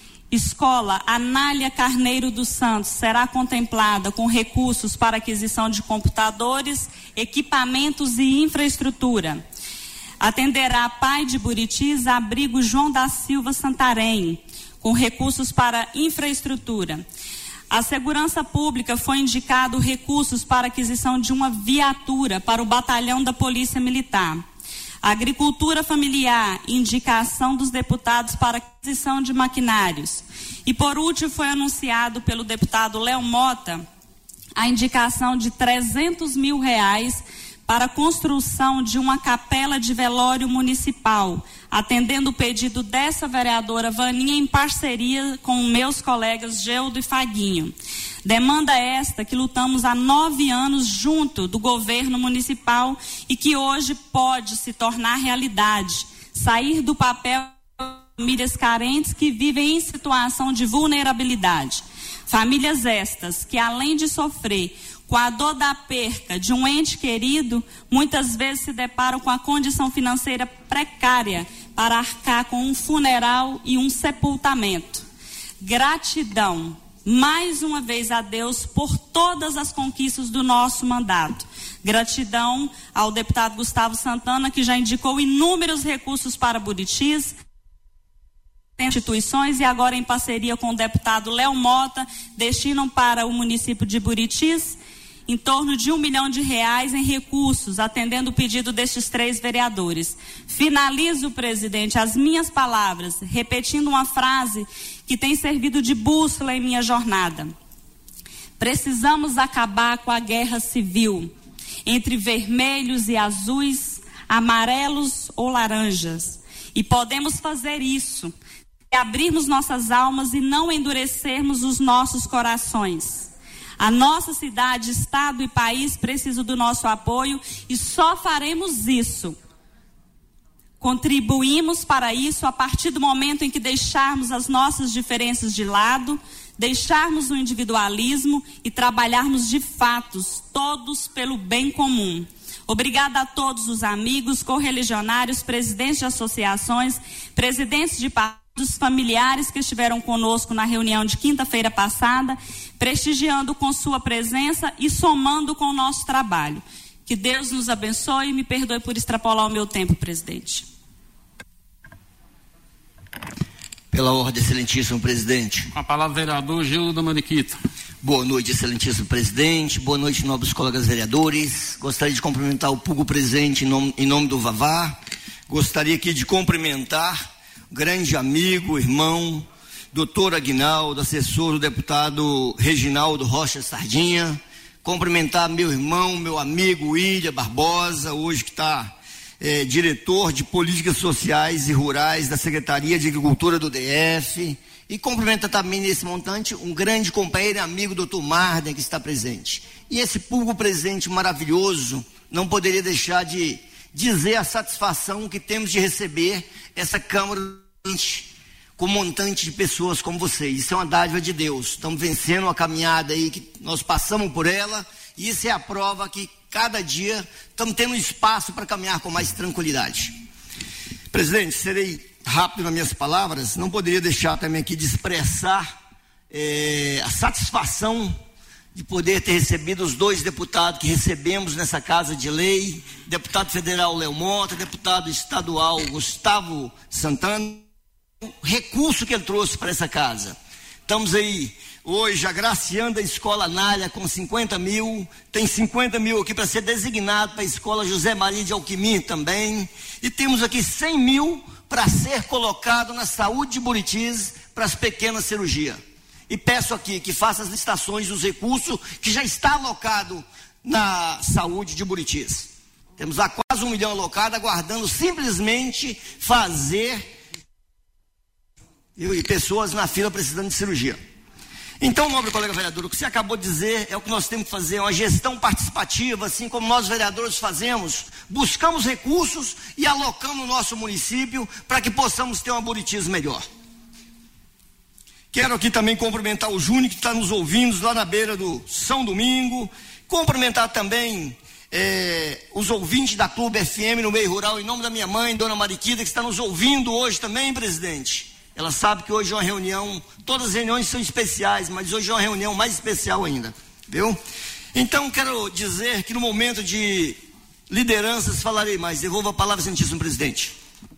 Escola Anália Carneiro dos Santos será contemplada com recursos para aquisição de computadores, equipamentos e infraestrutura. Atenderá Pai de Buritis, abrigo João da Silva Santarém, com recursos para infraestrutura. A segurança pública foi indicado recursos para aquisição de uma viatura para o batalhão da Polícia Militar. A agricultura familiar, indicação dos deputados para aquisição de maquinários. E por último foi anunciado pelo deputado Léo Mota a indicação de trezentos mil reais para a construção de uma capela de velório municipal, atendendo o pedido dessa vereadora Vaninha em parceria com meus colegas Geldo e Faguinho. Demanda esta que lutamos há nove anos junto do governo municipal e que hoje pode se tornar realidade, sair do papel de famílias carentes que vivem em situação de vulnerabilidade. Famílias estas que, além de sofrer com a dor da perca de um ente querido, muitas vezes se deparam com a condição financeira precária para arcar com um funeral e um sepultamento. Gratidão, mais uma vez, a Deus por todas as conquistas do nosso mandato. Gratidão ao deputado Gustavo Santana, que já indicou inúmeros recursos para Buritis, instituições e agora em parceria com o deputado Léo Mota, destinam para o município de Buritis em torno de um milhão de reais em recursos, atendendo o pedido destes três vereadores. Finalizo, presidente, as minhas palavras, repetindo uma frase que tem servido de bússola em minha jornada. Precisamos acabar com a guerra civil entre vermelhos e azuis, amarelos ou laranjas. E podemos fazer isso se abrirmos nossas almas e não endurecermos os nossos corações. A nossa cidade, estado e país precisam do nosso apoio e só faremos isso. Contribuímos para isso a partir do momento em que deixarmos as nossas diferenças de lado, deixarmos o individualismo e trabalharmos de fatos, todos pelo bem comum. Obrigada a todos os amigos, correligionários, presidentes de associações, presidentes de partidos, familiares que estiveram conosco na reunião de quinta-feira passada, prestigiando com sua presença e somando com o nosso trabalho. Que Deus nos abençoe e me perdoe por extrapolar o meu tempo, presidente. Pela ordem, excelentíssimo presidente. Com a palavra, vereador Gildo da Mariquita. Boa noite, excelentíssimo presidente. Boa noite, nobres colegas vereadores. Gostaria de cumprimentar o público presente em nome, em nome do Vavá. Gostaria aqui de cumprimentar o grande amigo, irmão, doutor Aguinaldo, assessor do deputado Reginaldo Rocha Sardinha. Cumprimentar meu irmão, meu amigo William Barbosa, hoje que está é, diretor de Políticas Sociais e Rurais da Secretaria de Agricultura do D F. E cumprimenta também nesse montante um grande companheiro e amigo, doutor Marden, que está presente. E esse público presente maravilhoso, não poderia deixar de dizer a satisfação que temos de receber essa Câmara com um montante de pessoas como vocês. Isso é uma dádiva de Deus. Estamos vencendo uma caminhada aí que nós passamos por ela, e isso é a prova que cada dia estamos tendo espaço para caminhar com mais tranquilidade. Presidente, serei rápido nas minhas palavras, não poderia deixar também aqui de expressar é, a satisfação de poder ter recebido os dois deputados que recebemos nessa Casa de Lei, deputado federal Léo Mota, deputado estadual Gustavo Santana, o recurso que ele trouxe para essa casa. Estamos aí hoje agraciando a Escola Anália com cinquenta mil, tem cinquenta mil aqui para ser designado para a Escola José Maria de Alquimim também, e temos aqui cem mil para ser colocado na saúde de Buritis para as pequenas cirurgias. E peço aqui que faça as licitações dos recursos que já está alocado na saúde de Buritis. Temos lá quase um milhão alocado, aguardando simplesmente fazer e pessoas na fila precisando de cirurgia. Então, nobre colega vereador, o que você acabou de dizer é o que nós temos que fazer, uma gestão participativa, assim como nós vereadores fazemos, buscamos recursos e alocamos no nosso município para que possamos ter uma Buritis melhor. Quero aqui também cumprimentar o Júnior que está nos ouvindo lá na beira do São Domingo, cumprimentar também é, os ouvintes da Clube F M no meio rural, em nome da minha mãe, dona Mariquita, que está nos ouvindo hoje também, presidente. Ela sabe que hoje é uma reunião, todas as reuniões são especiais, mas hoje é uma reunião mais especial ainda, viu? Então quero dizer que no momento de lideranças falarei mais. Devolvo a palavra, excelentíssimo presidente.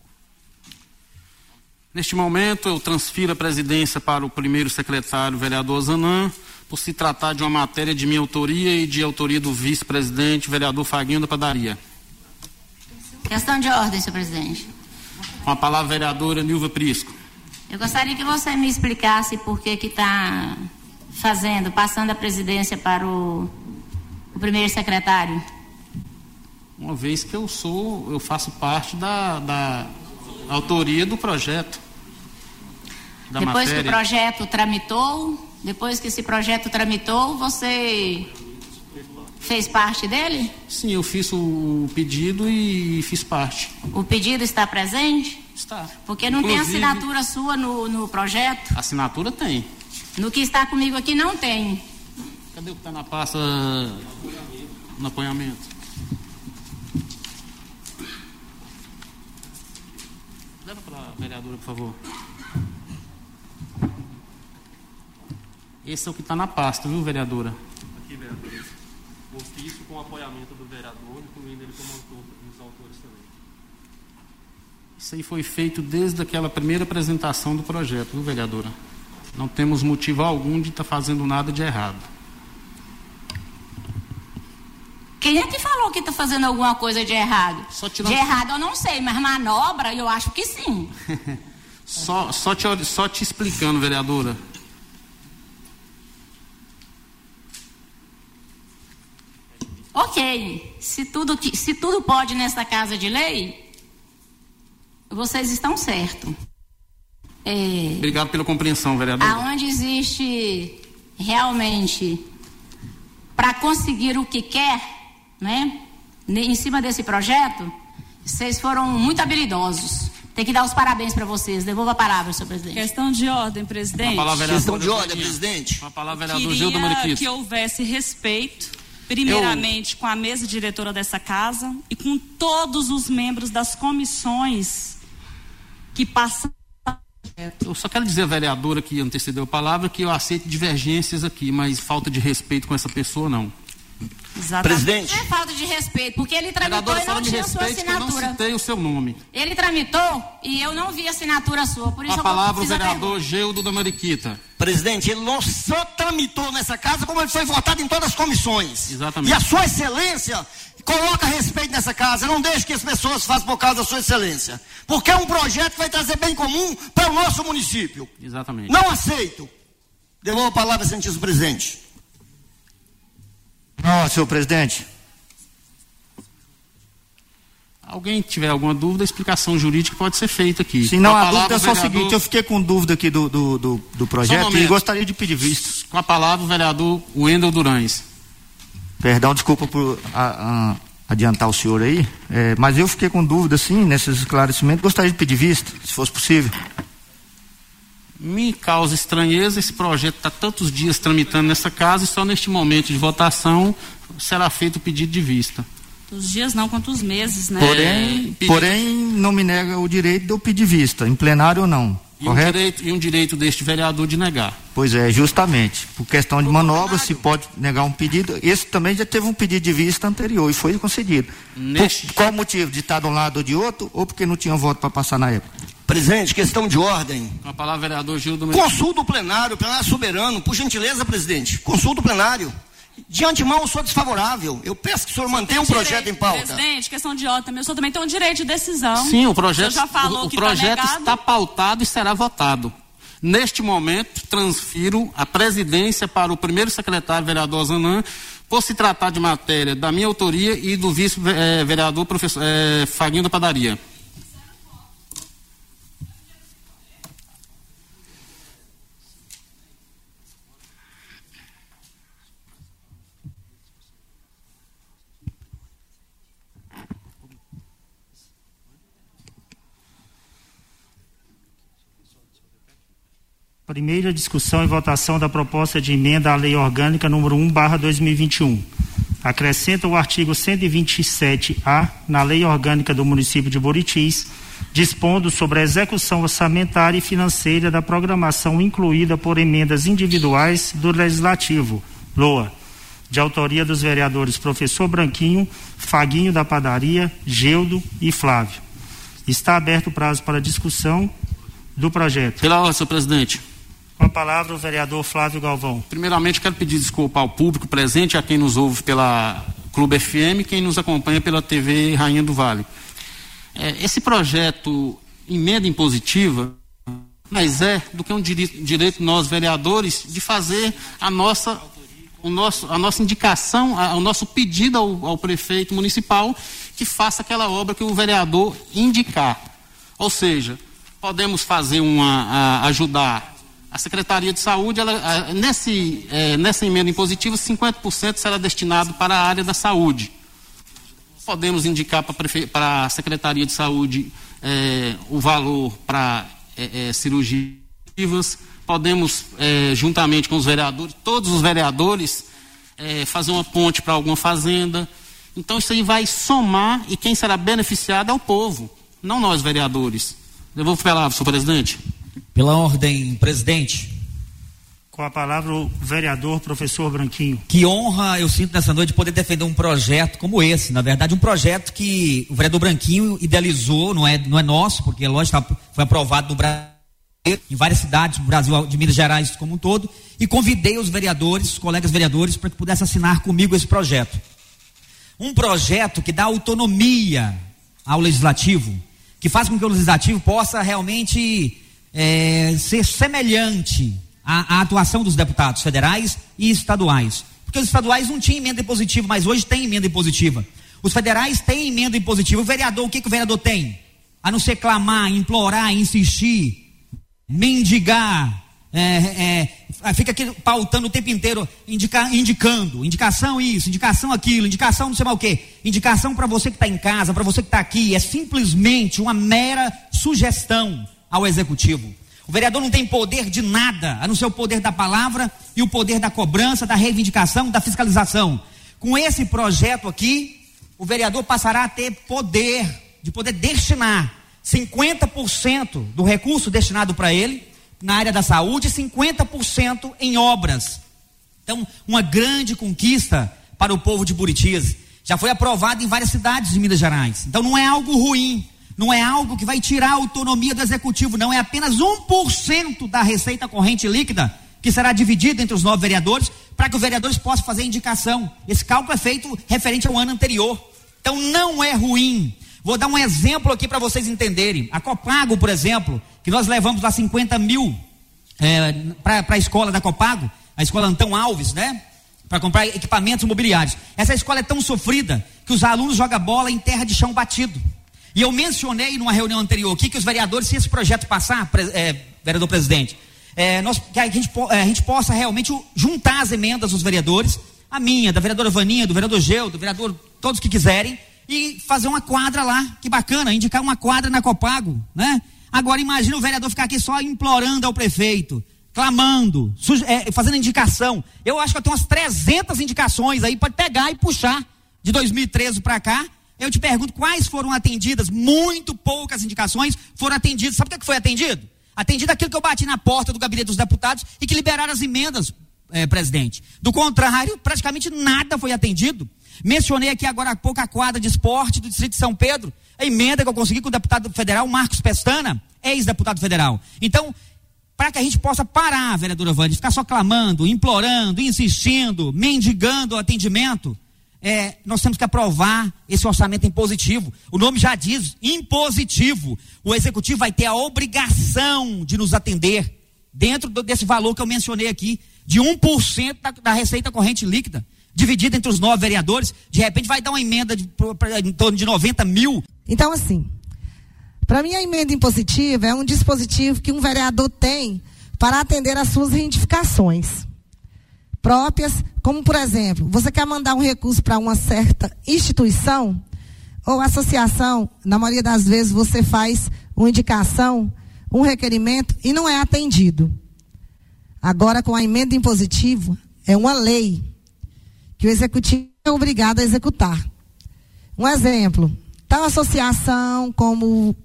Neste momento eu transfiro a presidência para o primeiro secretário, vereador Zanã, por se tratar de uma matéria de minha autoria e de autoria do vice-presidente, vereador Faguinho da Padaria. Questão de ordem, senhor presidente. Com a palavra, vereadora Nilva Prisco. Eu gostaria que você me explicasse por que que está fazendo, passando a presidência para o, o primeiro secretário. Uma vez que eu sou, eu faço parte da, da autoria do projeto. Da depois matéria. que o projeto tramitou, depois que esse projeto tramitou, você fez parte dele? Sim, eu fiz o pedido e fiz parte. O pedido está presente? Está. Porque não Inclusive, tem assinatura sua no, no projeto? Assinatura tem. No que está comigo aqui não tem. Cadê o que está na pasta no apoiamento? Leva para a vereadora, por favor. Esse é o que está na pasta, viu, vereadora? Aqui, vereadora. Ofício com apoiamento do vereador, incluindo ele como autor, os autores também. Isso aí foi feito desde aquela primeira apresentação do projeto, viu, vereadora? Não temos motivo algum de estar tá fazendo nada de errado. Quem é que falou que está fazendo alguma coisa de errado? Só tirando... De errado eu não sei, mas manobra eu acho que sim. só, só, te, só te explicando, vereadora. Ok, se tudo, se tudo pode nessa casa de lei, vocês estão certos. É, Obrigado pela compreensão, vereadora. Aonde existe realmente para conseguir o que quer, né? Em cima desse projeto, vocês foram muito habilidosos. Tem que dar os parabéns para vocês. Devolva a palavra, senhor presidente. Questão de ordem, presidente. Uma palavra, Questão de ordem, presidente. Uma palavra, vereador Gildo Mariquito. Queria que houvesse respeito, primeiramente, Eu... com a mesa diretora dessa casa e com todos os membros das comissões que passam. Eu só quero dizer à vereadora que antecedeu a palavra que eu aceito divergências aqui, mas falta de respeito com essa pessoa, não. Exatamente. Presidente. É falta de respeito, porque ele tramitou e não tinha sua assinatura. Eu não citei o seu nome. Ele tramitou e eu não vi a assinatura sua, por isso a eu palavra o vereador Geudo da Mariquita. Presidente, ele não só tramitou nessa casa, como ele foi votado em todas as comissões. Exatamente. E a sua excelência coloca respeito nessa casa, não deixe que as pessoas façam por causa da sua excelência. Porque é um projeto que vai trazer bem comum para o nosso município. Exatamente. Não aceito. Devolvo a palavra, senhor presidente. Não, senhor presidente. Alguém tiver alguma dúvida, a explicação jurídica pode ser feita aqui. Se não, a, a dúvida é só o seguinte, eu fiquei com dúvida aqui do, do, do, do projeto um e gostaria de pedir visto. Com a palavra o vereador Wendel Durães. Perdão, desculpa por a, a, adiantar o senhor aí, é, mas eu fiquei com dúvida, sim, nesses esclarecimentos, gostaria de pedir vista, se fosse possível. Me causa estranheza, esse projeto está tantos dias tramitando nessa casa e só neste momento de votação será feito o pedido de vista. Os dias não, quanto os meses, né? Porém, é, porém não me nega o direito de eu pedir vista, em plenário ou não. E um, direito, e um direito deste vereador de negar. Pois é, justamente. Por questão de manobra, se pode negar um pedido. Esse também já teve um pedido de vista anterior e foi concedido. Neste... Por qual motivo? De estar de um lado ou de outro, ou porque não tinha voto para passar na época? Presidente, questão de ordem. Com a palavra, vereador Gildo. Consulta o plenário, o plenário soberano, por gentileza, presidente. Consulta o plenário. De antemão, eu sou desfavorável. Eu peço que o senhor mantenha um projeto em pauta. Presidente, questão de ordem também. O senhor também tem um direito de decisão. Sim, o projeto, o já falou o, o que projeto tá está pautado e será votado. Neste momento, transfiro a presidência para o primeiro secretário, vereador Zanã, por se tratar de matéria da minha autoria e do vice-vereador, professor é, Faguinho da Padaria. Primeira discussão e votação da proposta de emenda à Lei Orgânica número um barra dois mil e vinte e um. Acrescenta o artigo cento e vinte e sete A na Lei Orgânica do município de Buritis, dispondo sobre a execução orçamentária e financeira da programação incluída por emendas individuais do Legislativo, L O A, de autoria dos vereadores professor Branquinho, Faguinho da Padaria, Geudo e Flávio. Está aberto o prazo para discussão do projeto. Pela ordem, senhor presidente. Com a palavra o vereador Flávio Galvão. Primeiramente, quero pedir desculpa ao público presente, a quem nos ouve pela Clube F M e quem nos acompanha pela T V Rainha do Vale. É, esse projeto emenda impositiva, mas é do que um direito, direito nós, vereadores, de fazer a nossa, o nosso, a nossa indicação, a, o nosso pedido ao, ao prefeito municipal que faça aquela obra que o vereador indicar. Ou seja, podemos fazer uma, a, ajudar a Secretaria de Saúde, ela, a, nesse, é, nessa emenda impositiva, cinquenta por cento será destinado para a área da saúde. Podemos indicar para a Secretaria de Saúde é, o valor para é, é, cirurgias, podemos, é, juntamente com os vereadores, todos os vereadores, é, fazer uma ponte para alguma fazenda. Então isso aí vai somar e quem será beneficiado é o povo, não nós vereadores. Devolvo a palavra, senhor presidente. Pela ordem, presidente. Com a palavra o vereador professor Branquinho. Que honra eu sinto nessa noite poder defender um projeto como esse. Na verdade, um projeto que o vereador Branquinho idealizou, não é, não é nosso, porque lógico, foi aprovado no Brasil, em várias cidades do Brasil, de Minas Gerais como um todo, e convidei os vereadores, os colegas vereadores, para que pudessem assinar comigo esse projeto. Um projeto que dá autonomia ao legislativo, que faz com que o legislativo possa realmente é, ser semelhante à, à atuação dos deputados federais e estaduais. Porque os estaduais não tinham emenda impositiva, mas hoje tem emenda impositiva. Os federais têm emenda impositiva. O vereador, o que, que o vereador tem? A não ser clamar, implorar, insistir, mendigar, é, é, fica aqui pautando o tempo inteiro, indica, indicando, indicação isso, indicação aquilo, indicação não sei mais o que, indicação para você que está em casa, para você que está aqui, é simplesmente uma mera sugestão ao executivo. O vereador não tem poder de nada, a não ser o poder da palavra e o poder da cobrança, da reivindicação, da fiscalização. Com esse projeto aqui, o vereador passará a ter poder, de poder destinar cinquenta por cento do recurso destinado para ele na área da saúde e cinquenta por cento em obras. Então, uma grande conquista para o povo de Buritis. Já foi aprovado em várias cidades de Minas Gerais. Então, não é algo ruim, não é algo que vai tirar a autonomia do executivo, não é apenas um por cento da receita corrente líquida que será dividida entre os nove vereadores para que os vereadores possam fazer indicação. Esse cálculo é feito referente ao ano anterior. Então, não é ruim. Vou dar um exemplo aqui para vocês entenderem. A Copago, por exemplo, que nós levamos lá cinquenta mil é, para a escola da Copago, a escola Antão Alves, né? Para comprar equipamentos imobiliários. Essa escola é tão sofrida que os alunos jogam bola em terra de chão batido. E eu mencionei numa reunião anterior aqui que os vereadores, se esse projeto passar, é, vereador presidente, é, nós, que a gente, a gente possa realmente juntar as emendas dos vereadores, a minha, da vereadora Vaninha, do vereador Geu, do vereador, todos que quiserem, e fazer uma quadra lá, que bacana, indicar uma quadra na Copago, né? Agora imagina o vereador ficar aqui só implorando ao prefeito, clamando, é, fazendo indicação. Eu acho que eu tenho umas trezentas indicações aí, pode pegar e puxar de dois mil e treze para cá. Eu te pergunto quais foram atendidas. Muito poucas indicações foram atendidas. Sabe o que foi atendido? Atendido aquilo que eu bati na porta do gabinete dos deputados e que liberaram as emendas, é, presidente. Do contrário, praticamente nada foi atendido. Mencionei aqui agora há pouco a quadra de esporte do Distrito de São Pedro, a emenda que eu consegui com o deputado federal Marcos Pestana, ex-deputado federal. Então, para que a gente possa parar, vereadora Vânia, ficar só clamando, implorando, insistindo, mendigando o atendimento, é, nós temos que aprovar esse orçamento impositivo. O nome já diz, impositivo. O executivo vai ter a obrigação de nos atender dentro do, desse valor que eu mencionei aqui, de um por cento da, da receita corrente líquida, dividida entre os nove vereadores. De repente vai dar uma emenda de, pra, em torno de noventa mil. Então, assim, para mim a emenda impositiva é um dispositivo que um vereador tem para atender às suas reivindicações próprias, como por exemplo, você quer mandar um recurso para uma certa instituição ou associação, na maioria das vezes você faz uma indicação, um requerimento e não é atendido. Agora, com a emenda impositiva, é uma lei que o executivo é obrigado a executar. Um exemplo, tal associação como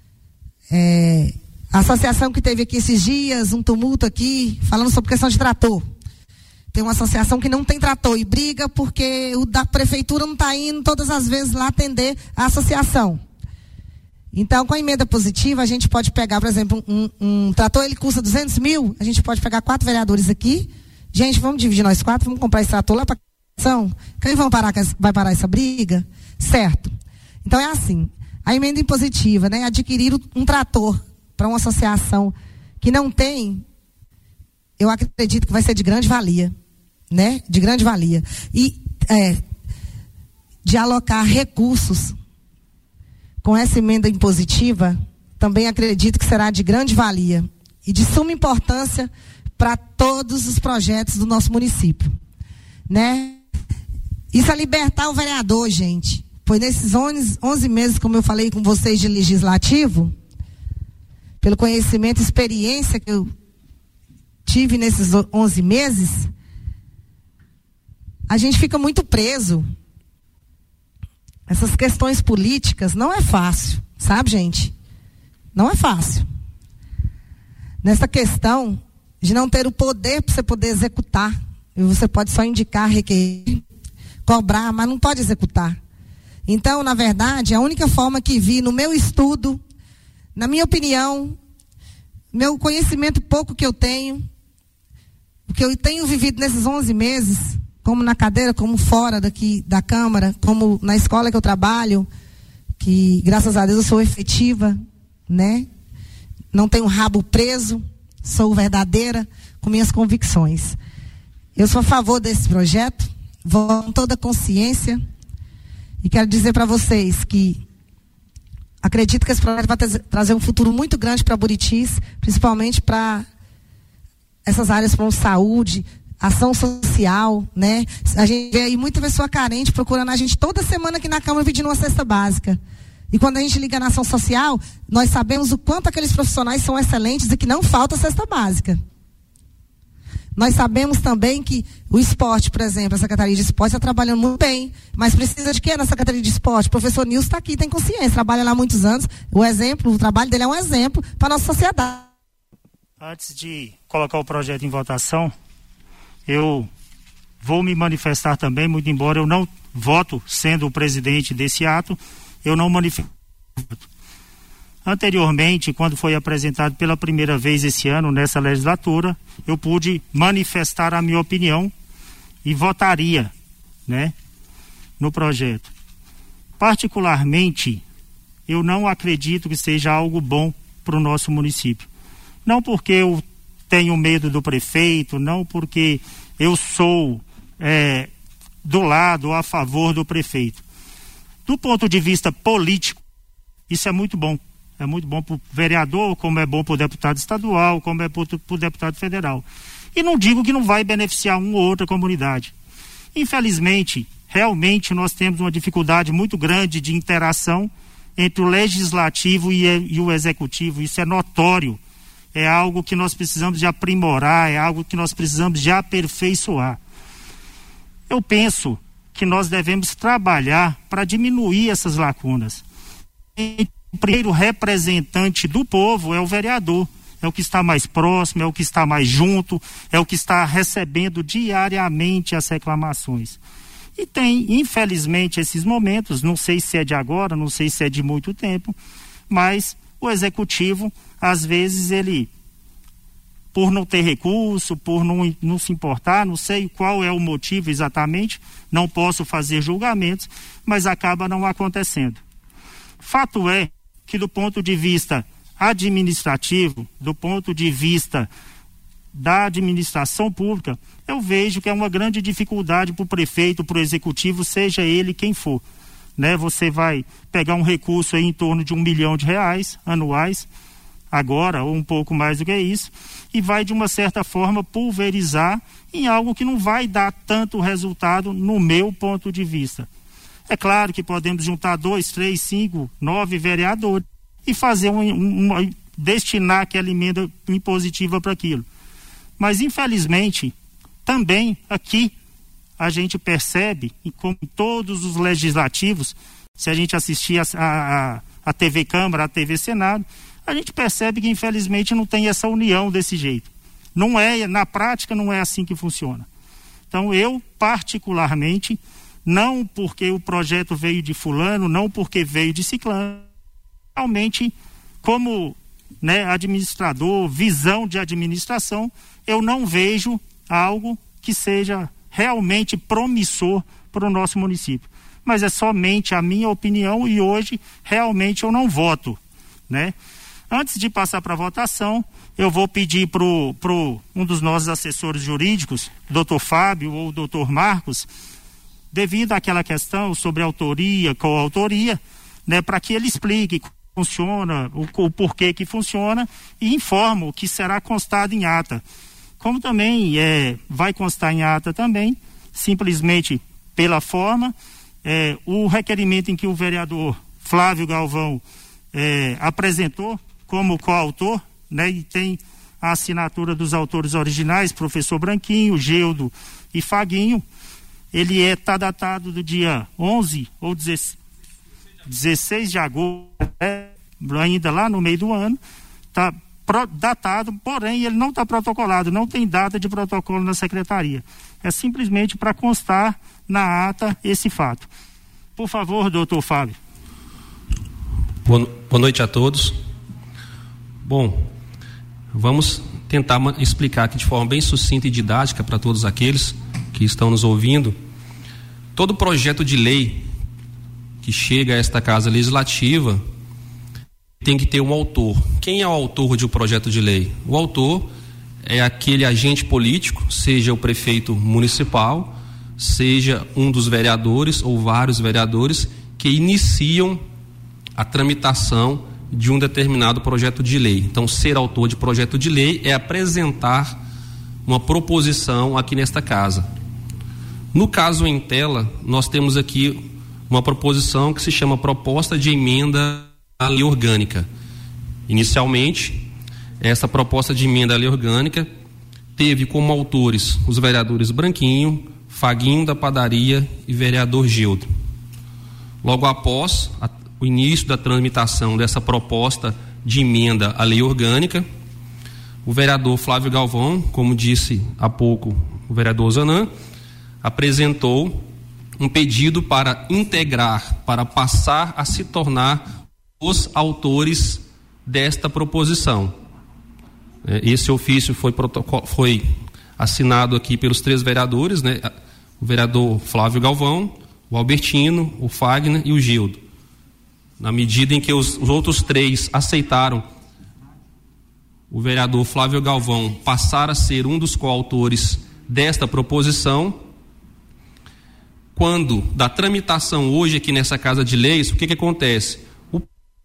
é, a associação que teve aqui esses dias, um tumulto aqui, falando sobre questão de trator. Tem uma associação que não tem trator e briga porque o da prefeitura não está indo todas as vezes lá atender a associação. Então, com a emenda positiva, a gente pode pegar, por exemplo, um, um trator, ele custa duzentos mil, a gente pode pegar quatro vereadores aqui. Gente, vamos dividir nós quatro, vamos comprar esse trator lá para a quem vão parar, vai parar essa briga? Certo. Então, é assim, a emenda impositiva, né? Adquirir um trator para uma associação que não tem, eu acredito que vai ser de grande valia, né? De grande valia. E é, de alocar recursos com essa emenda impositiva, também acredito que será de grande valia e de suma importância para todos os projetos do nosso município, né? Isso é libertar o vereador, gente. Pois nesses onze meses, como eu falei com vocês de legislativo, pelo conhecimento e experiência que eu tive nesses onze meses, a gente fica muito preso. Essas questões políticas não é fácil, sabe, gente? Não é fácil. Nessa questão, de não ter o poder para você poder executar. E você pode só indicar, requerer, cobrar, mas não pode executar. Então, na verdade, a única forma que vi no meu estudo, na minha opinião, meu conhecimento pouco que eu tenho, o que eu tenho vivido nesses onze meses, como na cadeira, como fora daqui da Câmara, como na escola que eu trabalho, que graças a Deus eu sou efetiva, né? Não tenho rabo preso, sou verdadeira com minhas convicções. Eu sou a favor desse projeto, vou com toda a consciência e quero dizer para vocês que acredito que esse projeto vai trazer um futuro muito grande para Buritis, principalmente para essas áreas como saúde, ação social, né? A gente vê aí muita pessoa carente procurando a gente toda semana aqui na Câmara pedindo uma cesta básica. E quando a gente liga na ação social, nós sabemos o quanto aqueles profissionais são excelentes e que não falta cesta básica. Nós sabemos também que o esporte, por exemplo, a Secretaria de Esporte está trabalhando muito bem, mas precisa de quê na Secretaria de Esporte? O professor Nilson está aqui, tem consciência, trabalha lá há muitos anos. O exemplo, o trabalho dele é um exemplo para a nossa sociedade. Antes de colocar o projeto em votação, eu vou me manifestar também, muito embora eu não voto sendo o presidente desse ato, eu não manifesto. Anteriormente, quando foi apresentado pela primeira vez esse ano, nessa legislatura, eu pude manifestar a minha opinião e votaria, né, no projeto. Particularmente, eu não acredito que seja algo bom para o nosso município. Não porque eu tenho medo do prefeito, não porque eu sou é, do lado ou a favor do prefeito. Do ponto de vista político, isso é muito bom. É muito bom para o vereador, como é bom para o deputado estadual, como é para o deputado federal. E não digo que não vai beneficiar uma ou outra comunidade. Infelizmente, realmente nós temos uma dificuldade muito grande de interação entre o legislativo e, e o executivo. Isso é notório. É algo que nós precisamos de aprimorar, é algo que nós precisamos de aperfeiçoar. Eu penso que nós devemos trabalhar para diminuir essas lacunas. E o primeiro representante do povo é o vereador, é o que está mais próximo, é o que está mais junto, é o que está recebendo diariamente as reclamações. E tem, infelizmente, esses momentos, não sei se é de agora, não sei se é de muito tempo, mas o executivo, às vezes, ele, por não ter recurso, por não, não se importar, não sei qual é o motivo exatamente, não posso fazer julgamentos, mas acaba não acontecendo. Fato é que do ponto de vista administrativo, do ponto de vista da administração pública, eu vejo que é uma grande dificuldade para o prefeito, para o executivo, seja ele quem for. Né? Você vai pegar um recurso aí em torno de um milhão de reais anuais, agora, ou um pouco mais do que isso, e vai de uma certa forma pulverizar em algo que não vai dar tanto resultado no meu ponto de vista. É claro que podemos juntar dois, três, cinco, nove vereadores e fazer um, um, um, destinar aquela emenda impositiva para aquilo. Mas, infelizmente, também aqui a gente percebe, e como em todos os legislativos, se a gente assistir a, a, a T V Câmara, a T V Senado, a gente percebe que, infelizmente, não tem essa união desse jeito. Não é, na prática, não é assim que funciona. Então, eu, particularmente, não porque o projeto veio de fulano, não porque veio de ciclano, realmente, como, né, administrador, visão de administração, eu não vejo algo que seja realmente promissor para o nosso município. Mas é somente a minha opinião e hoje realmente eu não voto, né? Antes de passar para a votação, eu vou pedir para um dos nossos assessores jurídicos, doutor Fábio ou doutor Marcos, devido àquela questão sobre autoria, coautoria, né, para que ele explique como funciona, o, o porquê que funciona e informa o que será constado em ata. Como também é, vai constar em ata também, simplesmente pela forma, é, o requerimento em que o vereador Flávio Galvão é, apresentou como coautor, né, e tem a assinatura dos autores originais, professor Branquinho, Geudo e Faguinho. Ele está datado do dia onze ou dezesseis de agosto, né, ainda lá no meio do ano, está datado, porém ele não está protocolado, não tem data de protocolo na secretaria. É simplesmente para constar na ata esse fato. Por favor, doutor Fábio. Boa, boa noite a todos. Bom, vamos tentar explicar aqui de forma bem sucinta e didática para todos aqueles que estão nos ouvindo. Todo projeto de lei que chega a esta casa legislativa tem que ter um autor. Quem é o autor de um projeto de lei? O autor é aquele agente político, seja o prefeito municipal, seja um dos vereadores ou vários vereadores que iniciam a tramitação de um determinado projeto de lei. Então, ser autor de projeto de lei é apresentar uma proposição aqui nesta casa. No caso em tela, nós temos aqui uma proposição que se chama proposta de emenda à lei orgânica. Inicialmente, essa proposta de emenda à lei orgânica teve como autores os vereadores Branquinho, Faguinho da Padaria e vereador Gildo. Logo após a, o início da tramitação dessa proposta de emenda à lei orgânica, o vereador Flávio Galvão, como disse há pouco o vereador Zanã, apresentou um pedido para integrar, para passar a se tornar os autores desta proposição. Esse ofício foi, foi assinado aqui pelos três vereadores, né? O vereador Flávio Galvão, o Albertino, o Fagner e o Gildo. Na medida em que os, os outros três aceitaram o vereador Flávio Galvão passar a ser um dos coautores desta proposição, quando da tramitação hoje aqui nessa Casa de Leis, o que que acontece? O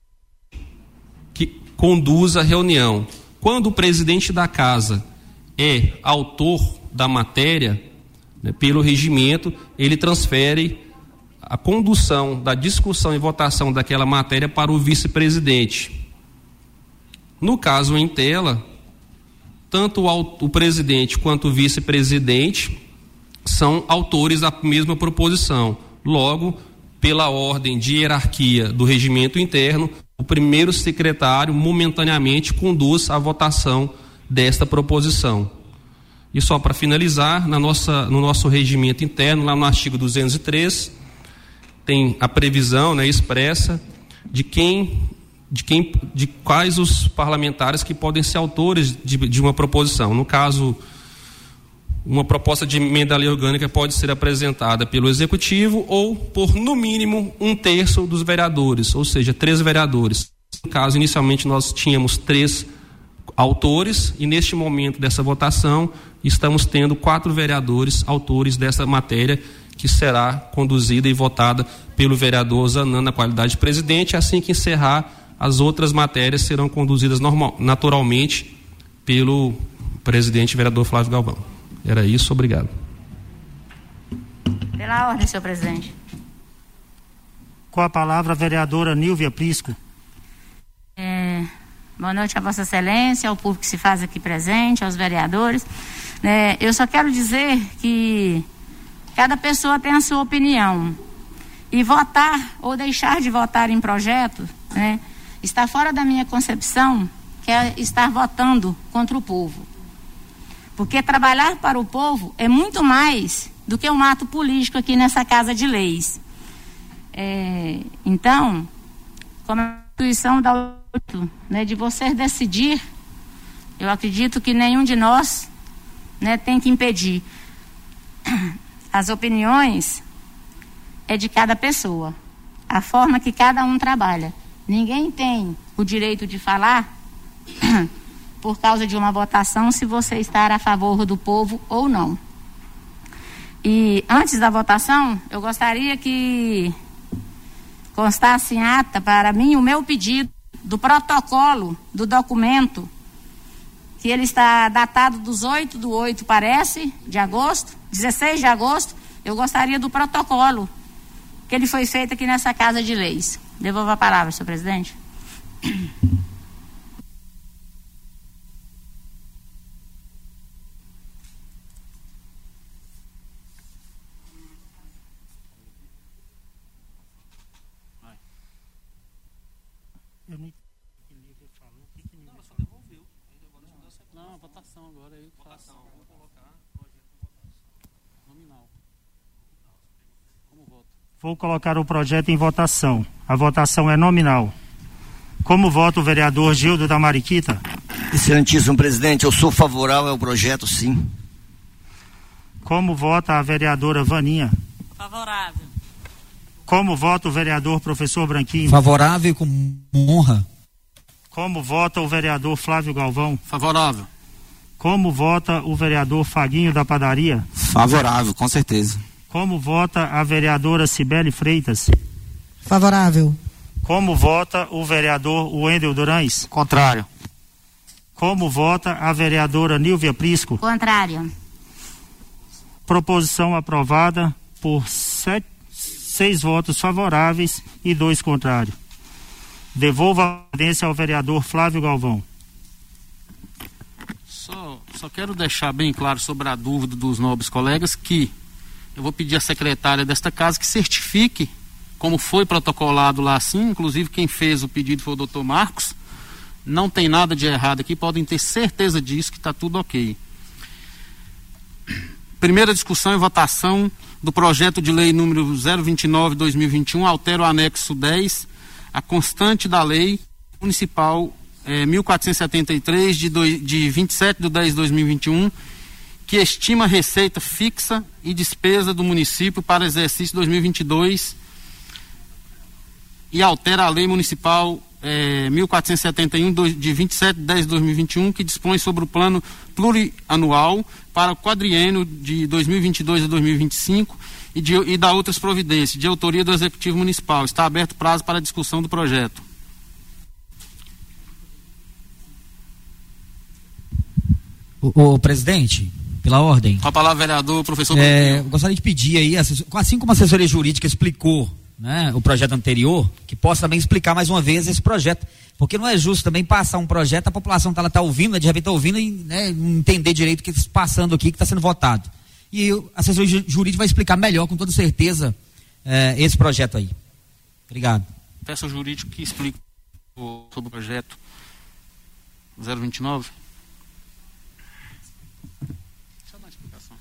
que conduz a reunião. Quando o presidente da casa é autor da matéria, né, pelo regimento, ele transfere a condução da discussão e votação daquela matéria para o vice-presidente. No caso em tela, tanto o, o presidente quanto o vice-presidente são autores da mesma proposição. Logo, pela ordem de hierarquia do regimento interno, o primeiro secretário momentaneamente conduz a votação desta proposição. E só para finalizar, na nossa, no nosso regimento interno, lá no artigo duzentos e três, tem a previsão, né, expressa de quem, de quem, de quais os parlamentares que podem ser autores de, de uma proposição. No caso, uma proposta de emenda à lei orgânica pode ser apresentada pelo executivo ou por, no mínimo, um terço dos vereadores, ou seja, três vereadores. No caso, inicialmente nós tínhamos três autores e neste momento dessa votação estamos tendo quatro vereadores autores dessa matéria que será conduzida e votada pelo vereador Zanã na qualidade de presidente. Assim que encerrar, as outras matérias serão conduzidas normal, naturalmente pelo presidente vereador Flávio Galvão. Era isso, obrigado. Pela ordem, senhor presidente. Com a palavra a vereadora Nílvia Prisco. É, boa noite a Vossa Excelência, ao público que se faz aqui presente, aos vereadores. É, eu só quero dizer que cada pessoa tem a sua opinião. E votar ou deixar de votar em projeto, né, está fora da minha concepção, que é estar votando contra o povo. Porque trabalhar para o povo é muito mais do que um ato político aqui nessa Casa de Leis. É, então, como a Constituição dá o, né, de você decidir, eu acredito que nenhum de nós, né, tem que impedir. As opiniões é de cada pessoa, a forma que cada um trabalha. Ninguém tem o direito de falar por causa de uma votação, se você estar a favor do povo ou não. E antes da votação, eu gostaria que constasse em ata para mim o meu pedido do protocolo do documento, que ele está datado dos oito do oito, parece, de agosto, dezesseis de agosto. Eu gostaria do protocolo que ele foi feito aqui nessa Casa de Leis. Devolvo a palavra, senhor presidente. Eu não entendi o que ele falou. O que que ele falou? votação agora aí. Votação. Vou colocar nominal. Como voto? Vou colocar o projeto em votação. A votação é nominal. Como vota o vereador Gildo da Mariquita? Excelentíssimo presidente, eu sou favorável ao projeto, sim. Como vota a vereadora Vaninha? Favorável. Como vota o vereador professor Branquinho? Favorável com honra. Como vota o vereador Flávio Galvão? Favorável. Como vota o vereador Faguinho da Padaria? Favorável, com certeza. Como vota a vereadora Cibele Freitas? Favorável. Como vota o vereador Wendel Durães? Contrário. Como vota a vereadora Nílvia Prisco? Contrário. Proposição aprovada por sete, seis votos favoráveis e dois contrários. Devolvo a presidência ao vereador Flávio Galvão. Só, só quero deixar bem claro sobre a dúvida dos nobres colegas que eu vou pedir à secretária desta casa que certifique, como foi protocolado lá assim, inclusive quem fez o pedido foi o doutor Marcos, não tem nada de errado aqui, podem ter certeza disso, que está tudo ok. Primeira discussão e votação do projeto de lei número zero vinte e nove barra dois mil e vinte e um, altera o anexo dez, a constante da lei municipal eh, mil quatrocentos e setenta e três, de, do, de vinte e sete de dez de dois mil e vinte e um, que estima receita fixa e despesa do município para exercício dois mil e vinte e dois e altera a lei municipal É, mil quatrocentos e setenta e um, de vinte e sete de dez de dois mil e vinte e um, que dispõe sobre o plano plurianual para o quadriênio de dois mil e vinte e dois a dois mil e vinte e cinco e, de, e da outras providências, de autoria do Executivo Municipal. Está aberto prazo para a discussão do projeto. O, o presidente, pela ordem. Com a palavra, vereador, professor. É, eu gostaria de pedir aí, assim como a assessoria jurídica explicou, né, o projeto anterior, que possa também explicar mais uma vez esse projeto, porque não é justo também passar um projeto, a população está tá ouvindo, de repente está ouvindo e, né, não entender direito o que está passando aqui, que está sendo votado. E eu, a assessoria jurídica vai explicar melhor, com toda certeza, é, esse projeto aí. Obrigado. Peço ao jurídico que explique sobre o projeto zero vinte e nove. Deixa eu dar uma explicação.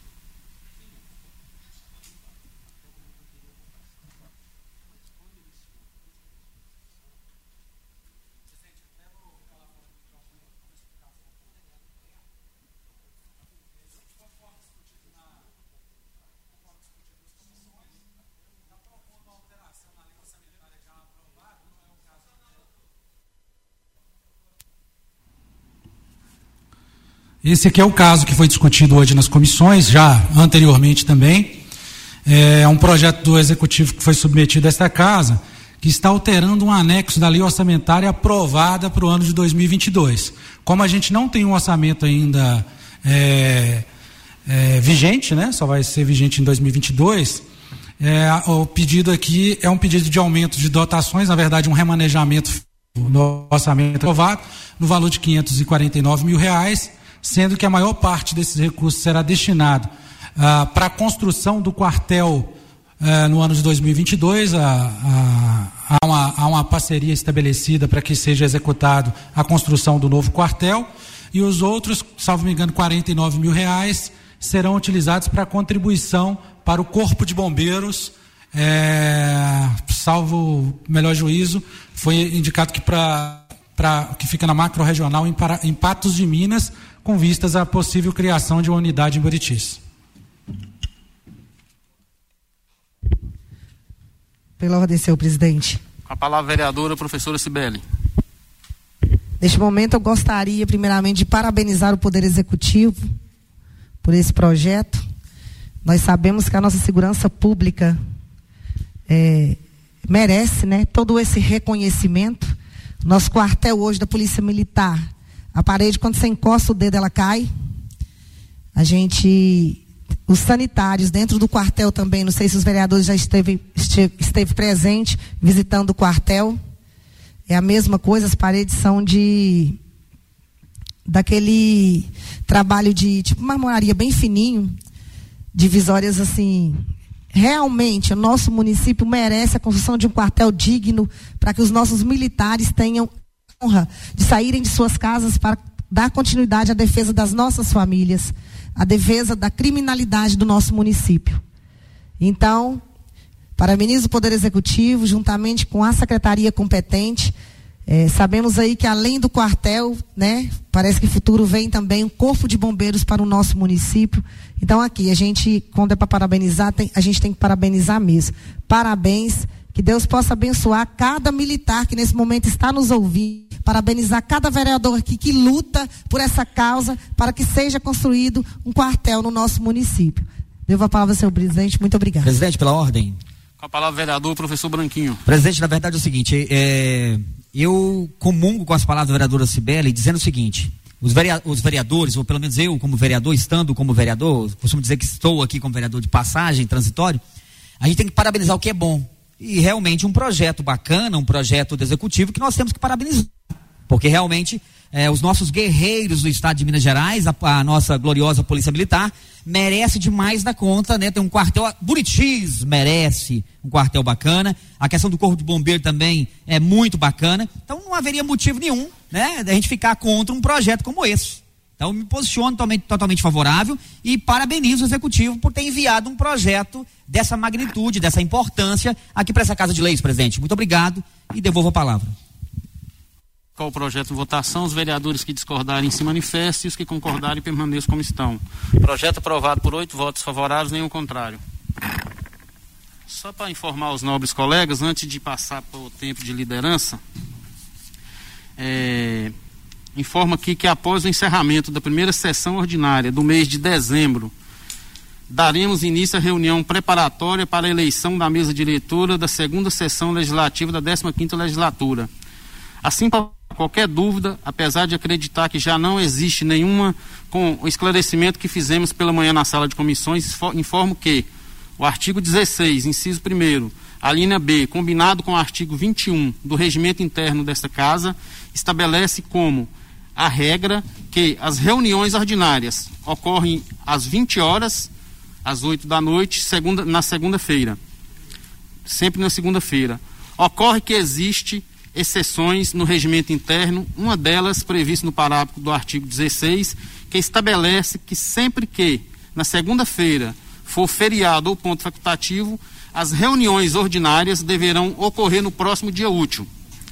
Esse aqui é o caso que foi discutido hoje nas comissões, já anteriormente também. É um projeto do Executivo que foi submetido a esta casa, que está alterando um anexo da lei orçamentária aprovada para o ano de dois mil e vinte e dois. Como a gente não tem um orçamento ainda é, é, vigente, né? Só vai ser vigente em dois mil e vinte e dois, é, o pedido aqui é um pedido de aumento de dotações, na verdade um remanejamento no orçamento aprovado, no valor de quinhentos e quarenta e nove mil reais, sendo que a maior parte desses recursos será destinado ah, para a construção do quartel ah, no ano de dois mil e vinte e dois. Ah, ah, há, uma, há uma parceria estabelecida para que seja executado a construção do novo quartel, e os outros, salvo me engano, quarenta e nove mil reais serão utilizados para contribuição para o Corpo de Bombeiros. É, salvo melhor juízo, foi indicado que para que fica na macro-regional em, em Patos de Minas, com vistas à possível criação de uma unidade em Buritis. Pela ordem, senhor presidente. Com a palavra, vereadora, professora Cibele. Neste momento, eu gostaria, primeiramente, de parabenizar o Poder Executivo por esse projeto. Nós sabemos que a nossa segurança pública é, merece, né, todo esse reconhecimento. Nosso quartel hoje da Polícia Militar, a parede, quando você encosta o dedo, ela cai. A gente, os sanitários dentro do quartel também, não sei se os vereadores já esteve, esteve, esteve presente visitando o quartel. É a mesma coisa, as paredes são de daquele trabalho de tipo marmoraria bem fininho, divisórias assim. Realmente, o nosso município merece a construção de um quartel digno para que os nossos militares tenham honra de saírem de suas casas para dar continuidade à defesa das nossas famílias, à defesa da criminalidade do nosso município. Então, parabenizo o Poder Executivo, juntamente com a secretaria competente. É, sabemos aí que além do quartel, né, parece que futuro vem também um corpo de bombeiros para o nosso município. Então aqui, a gente, quando é para parabenizar, tem, a gente tem que parabenizar mesmo. Parabéns, que Deus possa abençoar cada militar que nesse momento está nos ouvindo, parabenizar cada vereador aqui que luta por essa causa, para que seja construído um quartel no nosso município. Devo a palavra ao senhor presidente, muito obrigado. Presidente, pela ordem. Com a palavra, vereador, professor Branquinho. Presidente, na verdade é o seguinte, é, eu comungo com as palavras da vereadora Cibele, dizendo o seguinte: os, verea, os vereadores, ou pelo menos eu como vereador, estando como vereador, costumo dizer que estou aqui como vereador de passagem, transitório, a gente tem que parabenizar o que é bom. E realmente um projeto bacana, um projeto do executivo que nós temos que parabenizar. Porque realmente é, os nossos guerreiros do estado de Minas Gerais, a, a nossa gloriosa Polícia Militar, merece demais da conta, né? Tem um quartel, Buritis merece um quartel bacana, a questão do Corpo de Bombeiro também é muito bacana, então não haveria motivo nenhum, né, da gente ficar contra um projeto como esse. Então me posiciono totalmente, totalmente favorável e parabenizo o Executivo por ter enviado um projeto dessa magnitude, dessa importância aqui para essa Casa de Leis, presidente. Muito obrigado e devolvo a palavra. Qual o projeto em votação? Os vereadores que discordarem se manifestem e os que concordarem permaneçam como estão. Projeto aprovado por oito votos favoráveis, nenhum contrário. Só para informar os nobres colegas, antes de passar para o tempo de liderança, é, informo aqui que após o encerramento da primeira sessão ordinária do mês de dezembro, daremos início à reunião preparatória para a eleição da mesa diretora da segunda sessão legislativa da décima quinta legislatura. Assim, para qualquer dúvida, apesar de acreditar que já não existe nenhuma, com o esclarecimento que fizemos pela manhã na sala de comissões, informo que o artigo dezesseis, inciso primeiro, a linha B, combinado com o artigo vinte e um do regimento interno desta casa, estabelece como a regra que as reuniões ordinárias ocorrem às vinte horas, às oito da noite, segunda, na segunda-feira. Sempre na segunda-feira. Ocorre que existe exceções no regimento interno, uma delas prevista no parágrafo do artigo dezesseis, que estabelece que sempre que na segunda-feira for feriado ou ponto facultativo, as reuniões ordinárias deverão ocorrer no próximo dia útil.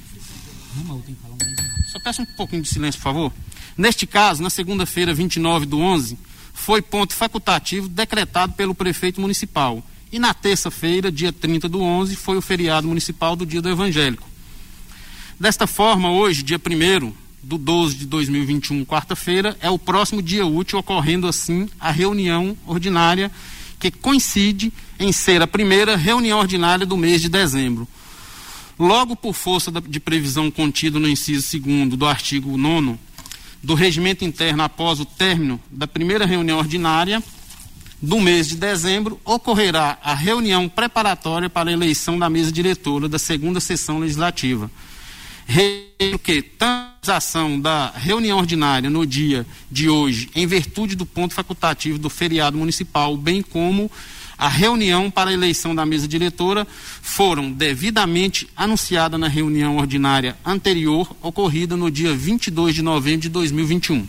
Só peço um pouquinho de silêncio, por favor. Neste caso, na segunda-feira, vinte e nove do onze, foi ponto facultativo decretado pelo prefeito municipal. E na terça-feira, dia trinta do onze, foi o feriado municipal do Dia do Evangélico. Desta forma, hoje, dia primeiro do doze de dois mil e vinte e um, quarta-feira, é o próximo dia útil, ocorrendo assim a reunião ordinária, que coincide em ser a primeira reunião ordinária do mês de dezembro. Logo por força de previsão contida no inciso segundo do artigo nono do regimento interno, após o término da primeira reunião ordinária do mês de dezembro, ocorrerá a reunião preparatória para a eleição da mesa diretora da segunda sessão legislativa. Que tanto a ação da reunião ordinária no dia de hoje, em virtude do ponto facultativo do feriado municipal, bem como a reunião para a eleição da mesa diretora, foram devidamente anunciadas na reunião ordinária anterior, ocorrida no dia vinte e dois de novembro de dois mil e vinte e um.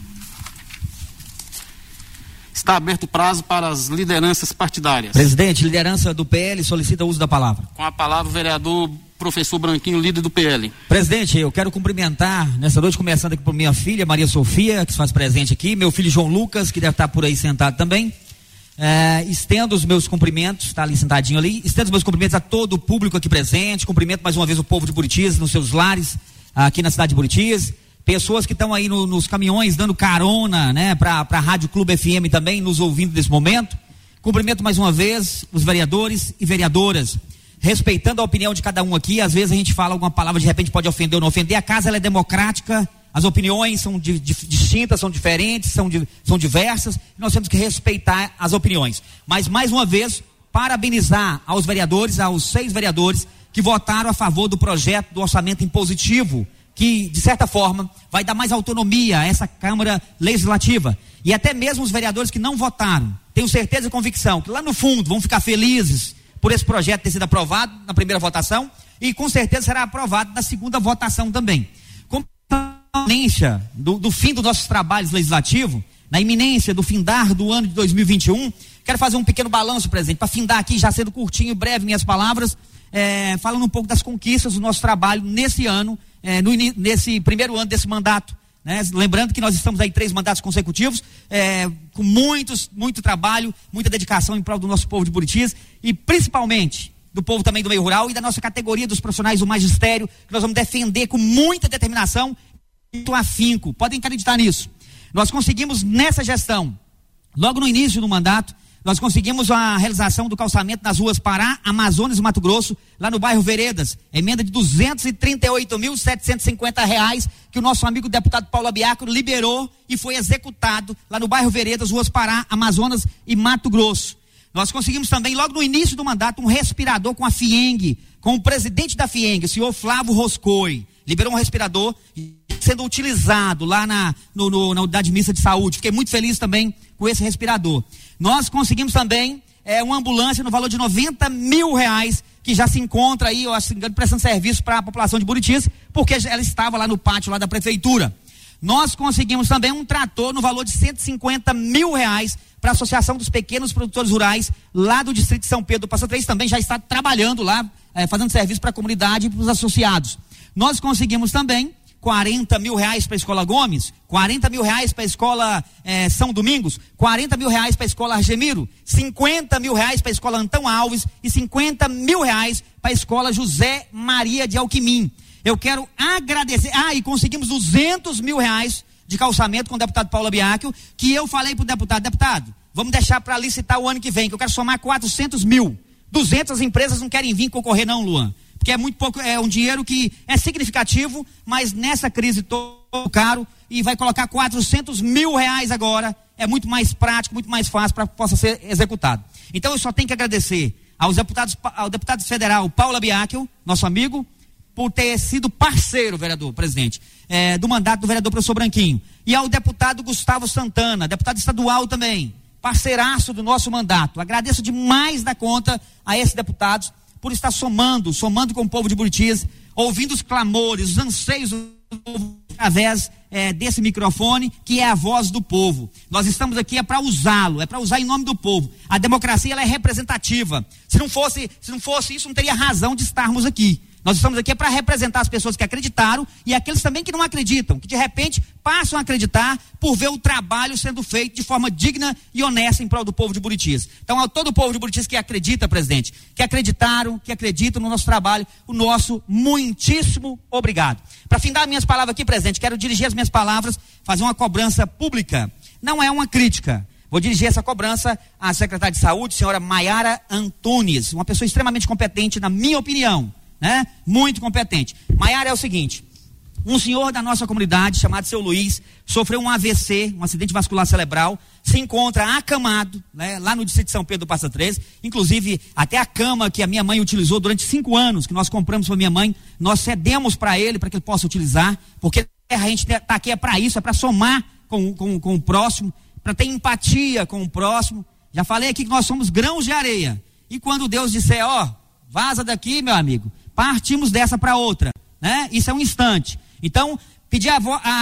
Está aberto o prazo para as lideranças partidárias. Presidente, liderança do P L solicita o uso da palavra. Com a palavra o vereador professor Branquinho, líder do P L. Presidente, eu quero cumprimentar nessa noite, começando aqui por minha filha Maria Sofia, que se faz presente aqui, meu filho João Lucas, que deve estar por aí sentado também. É, estendo os meus cumprimentos, está ali sentadinho ali, estendo os meus cumprimentos a todo o público aqui presente, cumprimento mais uma vez o povo de Buritis, nos seus lares, aqui na cidade de Buritis, pessoas que estão aí no, nos caminhões, dando carona, né, para a Rádio Clube F M também, nos ouvindo nesse momento. Cumprimento mais uma vez os vereadores e vereadoras, respeitando a opinião de cada um aqui. Às vezes a gente fala alguma palavra, de repente pode ofender ou não ofender. A casa ela é democrática, as opiniões são di, di, distintas, são diferentes, são, di, são diversas, e nós temos que respeitar as opiniões. Mas mais uma vez, parabenizar aos vereadores, aos seis vereadores que votaram a favor do projeto do orçamento impositivo, que de certa forma vai dar mais autonomia a essa Câmara Legislativa. E até mesmo os vereadores que não votaram, tenho certeza e convicção que lá no fundo vão ficar felizes por esse projeto ter sido aprovado na primeira votação, e com certeza será aprovado na segunda votação também. Com iminência do, do fim dos nossos trabalhos legislativos, na iminência do findar do ano de dois mil e vinte e um, quero fazer um pequeno balanço, presidente, para findar aqui, já sendo curtinho e breve minhas palavras, é, falando um pouco das conquistas do nosso trabalho nesse ano, é, no, nesse primeiro ano desse mandato. Né? Lembrando que nós estamos aí três mandatos consecutivos, é, com muitos, muito trabalho, muita dedicação em prol do nosso povo de Buritis e principalmente do povo também do meio rural e da nossa categoria dos profissionais do magistério, que nós vamos defender com muita determinação e muito afinco. Podem acreditar nisso. Nós conseguimos nessa gestão, logo no início do mandato, nós conseguimos a realização do calçamento nas ruas Pará, Amazonas e Mato Grosso, lá no bairro Veredas, emenda de duzentos e trinta e oito mil, setecentos e cinquenta reais, que o nosso amigo deputado Paulo Abiacro liberou e foi executado lá no bairro Veredas, ruas Pará, Amazonas e Mato Grosso. Nós conseguimos também, logo no início do mandato, um respirador com a FIENG, com o presidente da FIENG, o senhor Flávio Roscoi, liberou um respirador sendo utilizado lá na, no, no, na unidade mista de saúde. Fiquei muito feliz também com esse respirador. Nós conseguimos também é, uma ambulância no valor de noventa mil reais, que já se encontra aí, eu acho que prestando serviço para a população de Buritis, porque ela estava lá no pátio lá da prefeitura. Nós conseguimos também um trator no valor de cento e cinquenta mil reais para a Associação dos Pequenos Produtores Rurais, lá do distrito de São Pedro do Passa Três, também já está trabalhando lá, é, fazendo serviço para a comunidade e para os associados. Nós conseguimos também quarenta mil reais para a Escola Gomes, quarenta mil reais para a Escola eh, São Domingos, quarenta mil reais para a Escola Argemiro, cinquenta mil reais para a Escola Antão Alves e cinquenta mil reais para a Escola José Maria de Alquimim. Eu quero agradecer, ah, e conseguimos duzentos mil reais de calçamento com o deputado Paulo Abiacchio, que eu falei para o deputado, deputado, vamos deixar para licitar o ano que vem, que eu quero somar quatrocentos mil, duzentas empresas não querem vir concorrer não, Luan. Porque é muito pouco, é um dinheiro que é significativo, mas nessa crise todo caro, e vai colocar quatrocentos mil reais agora, é muito mais prático, muito mais fácil para que possa ser executado. Então eu só tenho que agradecer aos deputados, ao deputado federal Paulo Abiacchio, nosso amigo, por ter sido parceiro, vereador, presidente, é, do mandato do vereador professor Branquinho, e ao deputado Gustavo Santana, deputado estadual também, parceiraço do nosso mandato. Agradeço demais da conta a esses deputados, por estar somando, somando com o povo de Buritis, ouvindo os clamores, os anseios do povo através é, desse microfone, que é a voz do povo. Nós estamos aqui é para usá-lo, é para usar em nome do povo. A democracia ela é representativa. Se não fosse, se não fosse isso, não teria razão de estarmos aqui. Nós estamos aqui para representar as pessoas que acreditaram e aqueles também que não acreditam, que de repente passam a acreditar por ver o trabalho sendo feito de forma digna e honesta em prol do povo de Buritis. Então, a todo o povo de Buritis que acredita, presidente, que acreditaram, que acreditam no nosso trabalho, o nosso muitíssimo obrigado. Para findar minhas palavras aqui, presidente, quero dirigir as minhas palavras, fazer uma cobrança pública. Não é uma crítica. Vou dirigir essa cobrança à secretária de Saúde, senhora Maiara Antunes, uma pessoa extremamente competente, na minha opinião. Né? Muito competente. Maiara, é o seguinte, um senhor da nossa comunidade, chamado seu Luiz, sofreu um A V C, um acidente vascular cerebral, se encontra acamado, né, lá no distrito de São Pedro do Passa Três, inclusive até a cama que a minha mãe utilizou durante cinco anos, que nós compramos para minha mãe, nós cedemos para ele, para que ele possa utilizar, porque a gente está aqui é para isso, é para somar com, com, com o próximo, para ter empatia com o próximo. Já falei aqui que nós somos grãos de areia, e quando Deus disser, ó, vaza daqui, meu amigo, partimos dessa para outra, né? Isso é um instante. Então, pedir a,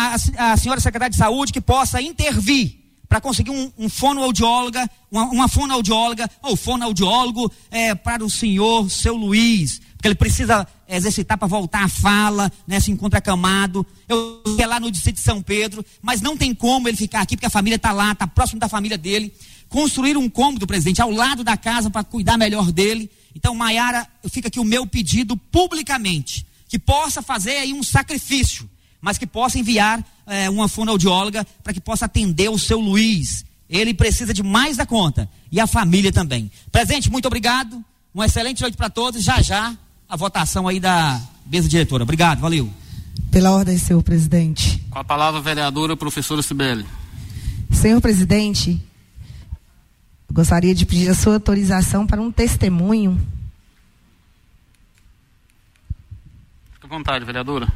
a, a senhora secretária de Saúde que possa intervir para conseguir um, um fonoaudióloga, uma, uma fonoaudióloga ou fonoaudiólogo é, para o senhor, seu Luiz, porque ele precisa exercitar para voltar à fala, né? Se encontra acamado. Eu ia lá no distrito de São Pedro, mas não tem como ele ficar aqui porque a família está lá, está próximo da família dele. Construir um cômodo, presidente, ao lado da casa para cuidar melhor dele. Então, Maiara, fica aqui o meu pedido publicamente, que possa fazer aí um sacrifício, mas que possa enviar é, uma fonoaudióloga para que possa atender o seu Luiz. Ele precisa de mais da conta, e a família também. Presidente, muito obrigado, uma excelente noite para todos, já já a votação aí da mesa diretora. Obrigado, valeu. Pela ordem, senhor presidente. Com a palavra a vereadora, professora Cibele. Senhor presidente, gostaria de pedir a sua autorização para um testemunho. Fique à vontade, vereadora.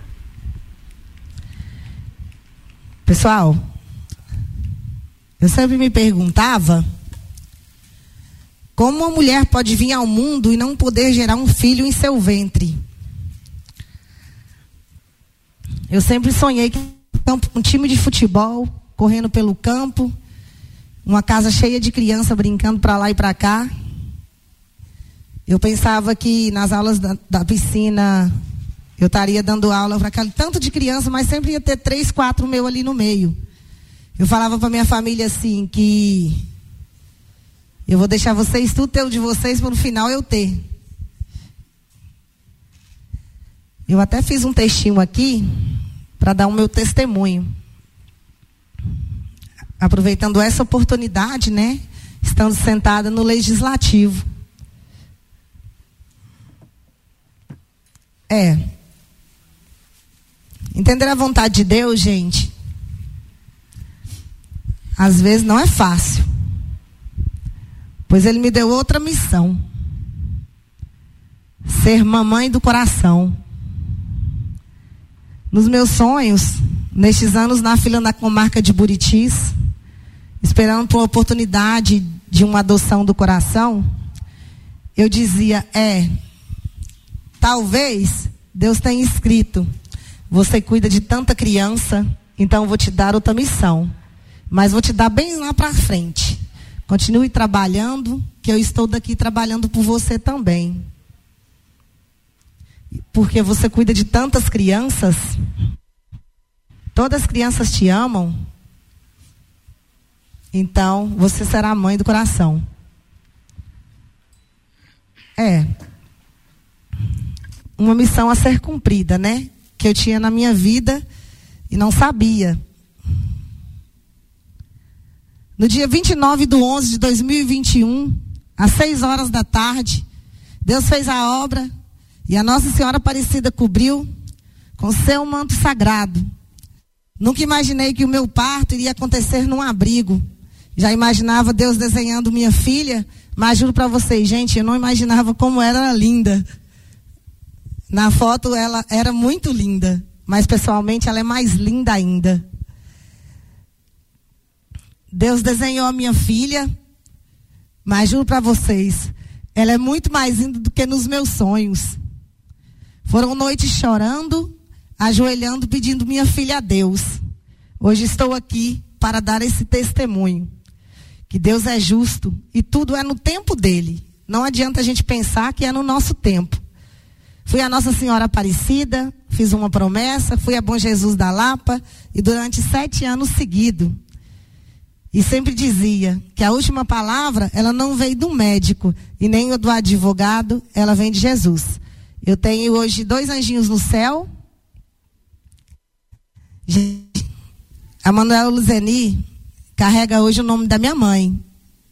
Pessoal, eu sempre me perguntava como uma mulher pode vir ao mundo e não poder gerar um filho em seu ventre. Eu sempre sonhei que campo, um time de futebol correndo pelo campo, uma casa cheia de criança brincando para lá e para cá. Eu pensava que nas aulas da, da piscina eu estaria dando aula para aquele tanto de criança, mas sempre ia ter três, quatro meu ali no meio. Eu falava para minha família assim, que eu vou deixar vocês tudo ter o de vocês para no final eu ter. Eu até fiz um textinho aqui para dar o meu testemunho. Aproveitando essa oportunidade, né? Estando sentada no Legislativo. É. Entender a vontade de Deus, gente, às vezes não é fácil. Pois Ele me deu outra missão. Ser mamãe do coração. Nos meus sonhos, nestes anos na fila da comarca de Buritis, esperando por uma oportunidade de uma adoção do coração, eu dizia, é, talvez Deus tenha escrito, você cuida de tanta criança, então eu vou te dar outra missão, mas vou te dar bem lá para frente. Continue trabalhando, que eu estou daqui trabalhando por você também. Porque você cuida de tantas crianças, todas as crianças te amam, então você será a mãe do coração. É uma missão a ser cumprida, né? Que eu tinha na minha vida e não sabia. No dia vinte e nove de onze de dois mil e vinte e um, às seis horas da tarde, Deus fez a obra e a Nossa Senhora Aparecida cobriu com seu manto sagrado. Nunca imaginei que o meu parto iria acontecer num abrigo. Já imaginava Deus desenhando minha filha, mas juro para vocês, gente, eu não imaginava como ela era linda. Na foto ela era muito linda, mas pessoalmente ela é mais linda ainda. Deus desenhou a minha filha, mas juro para vocês, ela é muito mais linda do que nos meus sonhos. Foram noites chorando, ajoelhando, pedindo minha filha a Deus. Hoje estou aqui para dar esse testemunho. Que Deus é justo e tudo é no tempo dele. Não adianta a gente pensar que é no nosso tempo. Fui a Nossa Senhora Aparecida, fiz uma promessa, fui a Bom Jesus da Lapa e durante sete anos seguidos. E sempre dizia que a última palavra, ela não veio do médico e nem do advogado, ela vem de Jesus. Eu tenho hoje dois anjinhos no céu. A Manuela Luzeni carrega hoje o nome da minha mãe.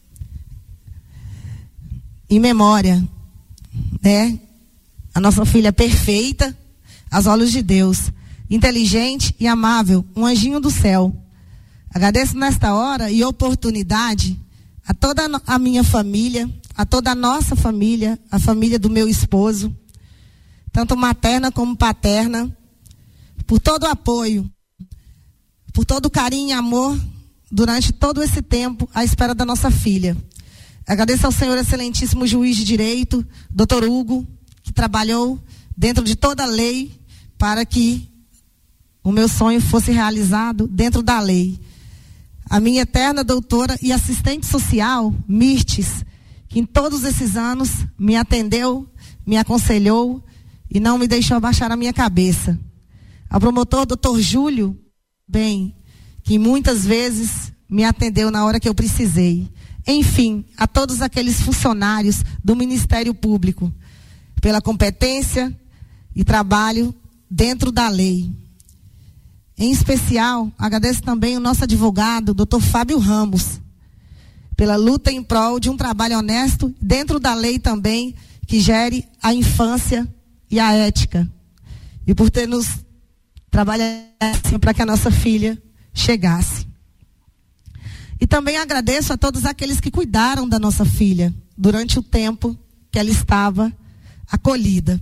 Em memória, né? A nossa filha perfeita, aos olhos de Deus, inteligente e amável, um anjinho do céu. Agradeço nesta hora e oportunidade a toda a minha família, a toda a nossa família, a família do meu esposo, tanto materna como paterna, por todo o apoio, por todo o carinho e amor durante todo esse tempo à espera da nossa filha. Agradeço ao Senhor Excelentíssimo Juiz de Direito, doutor Hugo, que trabalhou dentro de toda a lei para que o meu sonho fosse realizado dentro da lei. A minha eterna doutora e assistente social, Mirtes, que em todos esses anos me atendeu, me aconselhou e não me deixou abaixar a minha cabeça. Ao promotor, doutor Júlio, bem, que muitas vezes me atendeu na hora que eu precisei. Enfim, a todos aqueles funcionários do Ministério Público, pela competência e trabalho dentro da lei. Em especial, agradeço também o nosso advogado, doutor Fábio Ramos, pela luta em prol de um trabalho honesto dentro da lei também, que gere a infância e a ética. E por ter nos trabalhado para que a nossa filha chegasse. E também agradeço a todos aqueles que cuidaram da nossa filha durante o tempo que ela estava acolhida.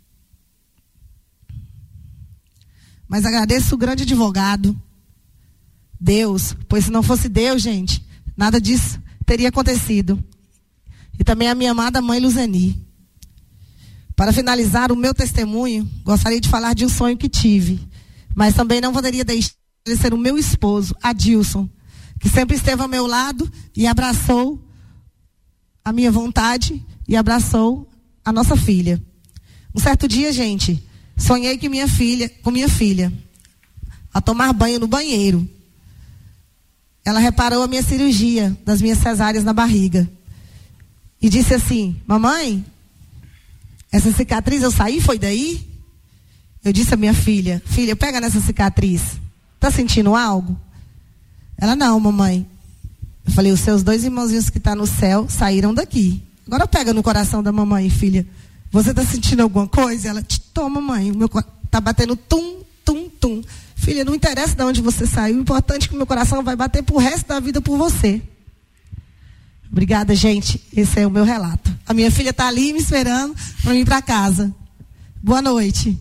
Mas agradeço o grande advogado, Deus, pois se não fosse Deus, gente, nada disso teria acontecido. E também a minha amada mãe Luzeni. Para finalizar o meu testemunho, gostaria de falar de um sonho que tive, mas também não poderia deixar agradecer o meu esposo, Adilson, que sempre esteve ao meu lado e abraçou a minha vontade e abraçou a nossa filha. Um certo dia, gente, sonhei que minha filha, com minha filha, a tomar banho no banheiro. Ela reparou a minha cirurgia das minhas cesáreas na barriga e disse assim: mamãe, essa cicatriz eu saí, foi daí? Eu disse à minha filha: filha, pega nessa cicatriz, tá sentindo algo? Ela: não, mamãe. Eu falei: os seus dois irmãozinhos que estão no céu saíram daqui. Agora pega no coração da mamãe, filha. Você está sentindo alguma coisa? Ela: toma, mãe, o meu tá batendo tum, tum, tum. Filha, não interessa de onde você saiu, o importante é que o meu coração vai bater pro resto da vida por você. Obrigada, gente. Esse é o meu relato. A minha filha está ali me esperando para ir para casa. Boa noite.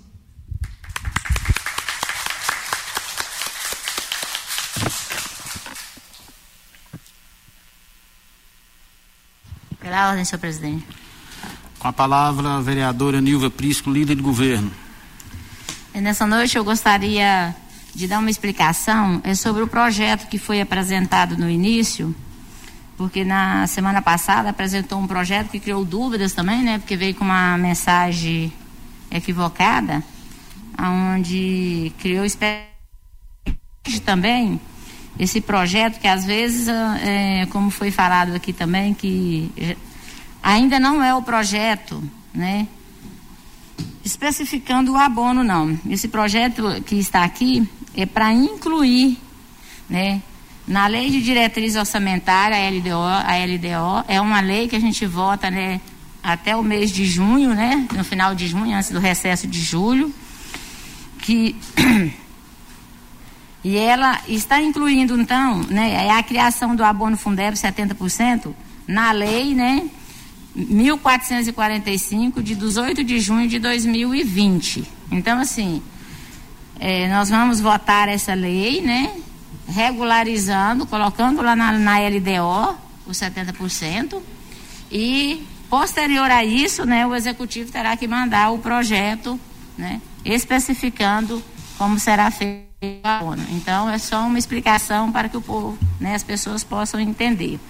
Pela ordem, senhor presidente. Com a palavra, a vereadora Nilva Prisco, líder do governo. E nessa noite eu gostaria de dar uma explicação é sobre o projeto que foi apresentado no início, porque na semana passada apresentou um projeto que criou dúvidas também, né? Porque veio com uma mensagem equivocada, onde criou expectativa também esse projeto que às vezes, é, como foi falado aqui também, que ainda não é o projeto, né, especificando o abono, não. Esse projeto que está aqui é para incluir, né, na lei de diretriz orçamentária, a L D O, a L D O é uma lei que a gente vota, né, até o mês de junho, né, no final de junho, antes do recesso de julho, que e ela está incluindo, então, né, é a criação do abono Fundeb setenta por cento na lei, né, mil quatrocentos e quarenta e cinco, de dezoito de junho de dois mil e vinte. Então, assim, é, nós vamos votar essa lei, né, regularizando, colocando lá na, na L D O os setenta por cento e, posterior a isso, né, o executivo terá que mandar o projeto, né, especificando como será feito o abono. Então, é só uma explicação para que o povo, né, as pessoas possam entender.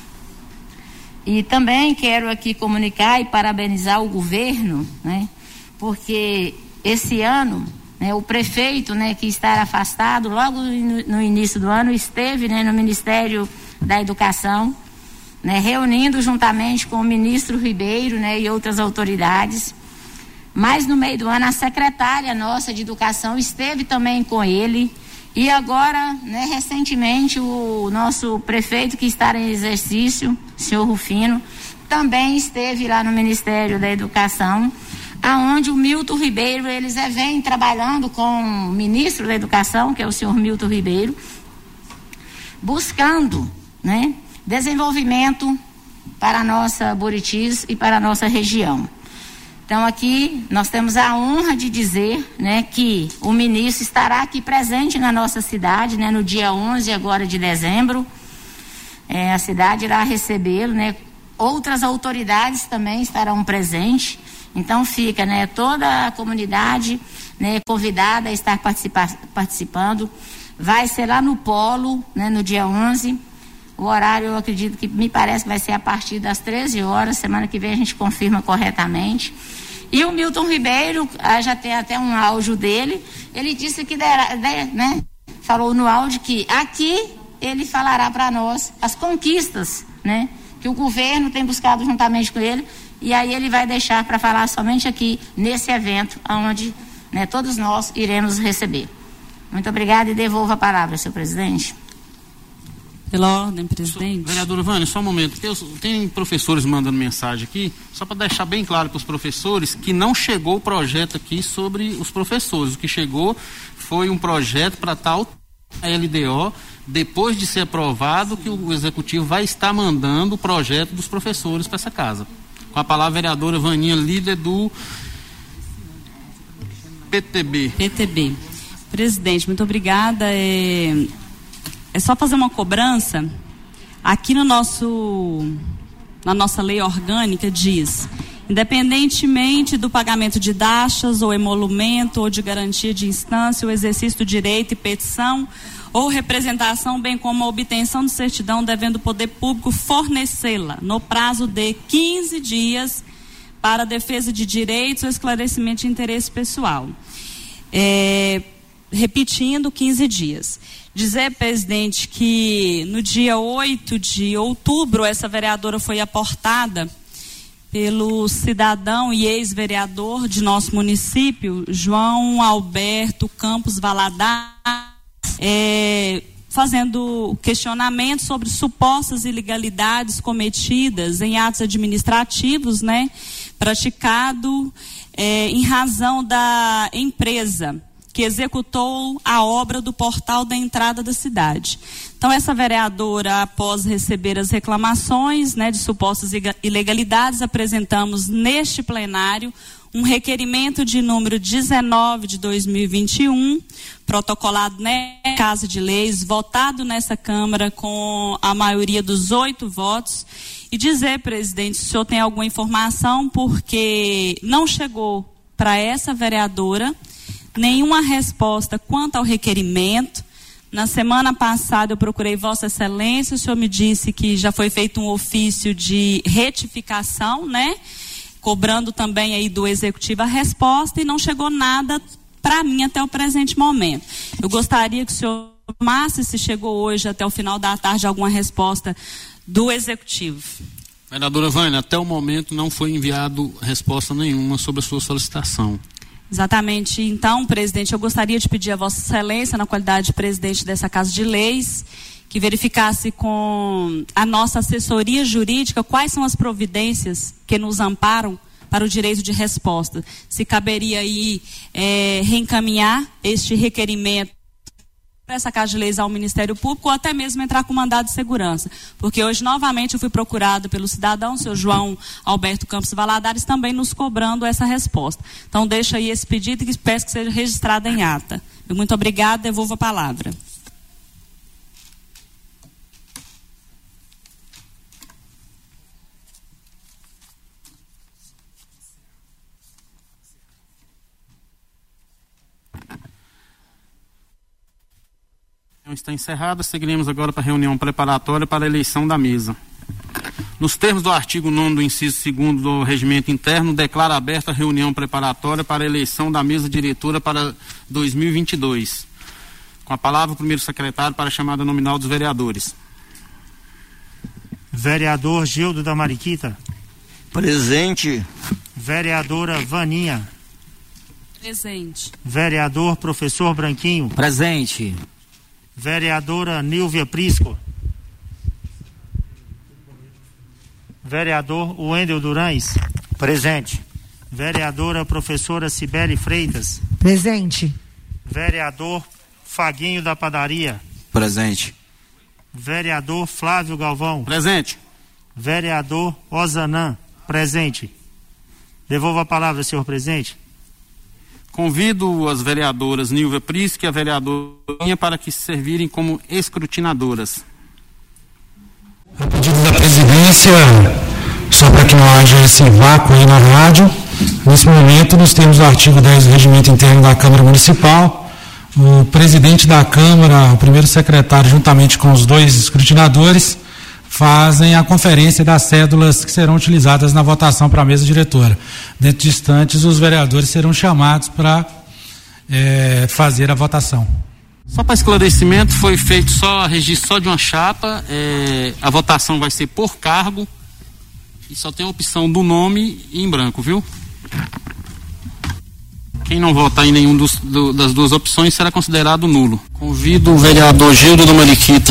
E também quero aqui comunicar e parabenizar o governo, né, porque esse ano, né, o prefeito, né, que está afastado, logo no, no início do ano, esteve, né, no Ministério da Educação, né, reunindo juntamente com o ministro Ribeiro, né, e outras autoridades. Mas no meio do ano a secretária nossa de Educação esteve também com ele. E agora, né, recentemente, o nosso prefeito que está em exercício, senhor Rufino, também esteve lá no Ministério da Educação, aonde o Milton Ribeiro, eles vêm trabalhando com o ministro da Educação, que é o senhor Milton Ribeiro, buscando, né, desenvolvimento para a nossa Buritis e para a nossa região. Então, aqui nós temos a honra de dizer, né, que o ministro estará aqui presente na nossa cidade, né, no dia onze agora de dezembro. É, a cidade irá recebê-lo, né, outras autoridades também estarão presentes. Então, fica, né, toda a comunidade, né, convidada a estar participa participando. Vai ser lá no Polo, né, no dia onze. O horário, eu acredito que, me parece que vai ser a partir das treze horas. Semana que vem a gente confirma corretamente. E o Milton Ribeiro, ah, já tem até um áudio dele, ele disse que, dera, né, falou no áudio que aqui ele falará para nós as conquistas, né, que o governo tem buscado juntamente com ele, e aí ele vai deixar para falar somente aqui nesse evento, onde, né, todos nós iremos receber. Muito obrigada e devolvo a palavra, senhor presidente. Pela ordem, presidente. Vereadora Vânia, só um momento. Tem, tem professores mandando mensagem aqui, só para deixar bem claro para os professores que não chegou o projeto aqui sobre os professores. O que chegou foi um projeto para tal L D O, depois de ser aprovado, que o executivo vai estar mandando o projeto dos professores para essa casa. Com a palavra, a vereadora Vaninha, líder do P T B. P T B. Presidente, muito obrigada. É... É só fazer uma cobrança. Aqui no nosso, na nossa lei orgânica diz: independentemente do pagamento de taxas ou emolumento ou de garantia de instância, o exercício do direito e petição ou representação, bem como a obtenção de certidão, devendo o poder público fornecê-la no prazo de quinze dias para a defesa de direitos ou esclarecimento de interesse pessoal. É, repetindo, quinze dias. Dizer, presidente, que no dia oito de outubro essa vereadora foi aportada pelo cidadão e ex-vereador de nosso município, João Alberto Campos Valadares, é, fazendo questionamentos sobre supostas ilegalidades cometidas em atos administrativos, né, praticado é, em razão da empresa que executou a obra do portal da entrada da cidade. Então, essa vereadora, após receber as reclamações, né, de supostas ilegalidades, apresentamos neste plenário um requerimento de número dezenove de dois mil e vinte e um, protocolado na Casa de Leis, votado nessa Câmara com a maioria dos oito votos, e dizer, presidente, se o senhor tem alguma informação, porque não chegou para essa vereadora nenhuma resposta quanto ao requerimento. Na semana passada eu procurei Vossa Excelência, o senhor me disse que já foi feito um ofício de retificação, né? Cobrando também aí do Executivo a resposta, e não chegou nada para mim até o presente momento. Eu gostaria que o senhor informasse se chegou hoje até o final da tarde alguma resposta do Executivo. Vereadora Vânia, até o momento não foi enviado resposta nenhuma sobre a sua solicitação. Exatamente. Então, presidente, eu gostaria de pedir a Vossa Excelência, na qualidade de presidente dessa Casa de Leis, que verificasse com a nossa assessoria jurídica quais são as providências que nos amparam para o direito de resposta. Se caberia aí é, reencaminhar este requerimento para essa Casa de Leis ao Ministério Público, ou até mesmo entrar com mandado de segurança. Porque hoje, novamente, eu fui procurado pelo cidadão, o senhor João Alberto Campos Valadares, também nos cobrando essa resposta. Então, deixa aí esse pedido e peço que seja registrado em ata. Muito obrigada, devolvo a palavra. Está encerrada. Seguiremos agora para a reunião preparatória para a eleição da mesa. Nos termos do artigo nono do inciso segundo do Regimento Interno, declara aberta a reunião preparatória para a eleição da mesa diretora para dois mil e vinte e dois. Com a palavra o primeiro secretário para a chamada nominal dos vereadores. Vereador Gildo da Mariquita. Presente. Vereadora Vaninha. Presente. Vereador Professor Branquinho. Presente. Vereadora Nílvia Prisco. Vereador Wendel Durães. Presente. Vereadora Professora Cibele Freitas. Presente. Vereador Faguinho da Padaria. Presente. Vereador Flávio Galvão. Presente. Vereador Ozanã. Presente. Devolvo a palavra, senhor presidente. Convido as vereadoras Nílvia Prisco e a vereadora para que se servirem como escrutinadoras. A pedido da presidência, só para que não haja esse vácuo aí na rádio, nesse momento, nos termos do artigo dez do Regimento Interno da Câmara Municipal, o presidente da Câmara, o primeiro secretário, juntamente com os dois escrutinadores, fazem a conferência das cédulas que serão utilizadas na votação para a mesa diretora. Dentro de instantes, os vereadores serão chamados para é, fazer a votação. Só para esclarecimento, foi feito só registro só de uma chapa, é, a votação vai ser por cargo e só tem a opção do nome em branco, viu? Quem não votar em nenhum dos, do, das duas opções será considerado nulo. Convido o vereador Gildo da Mariquita.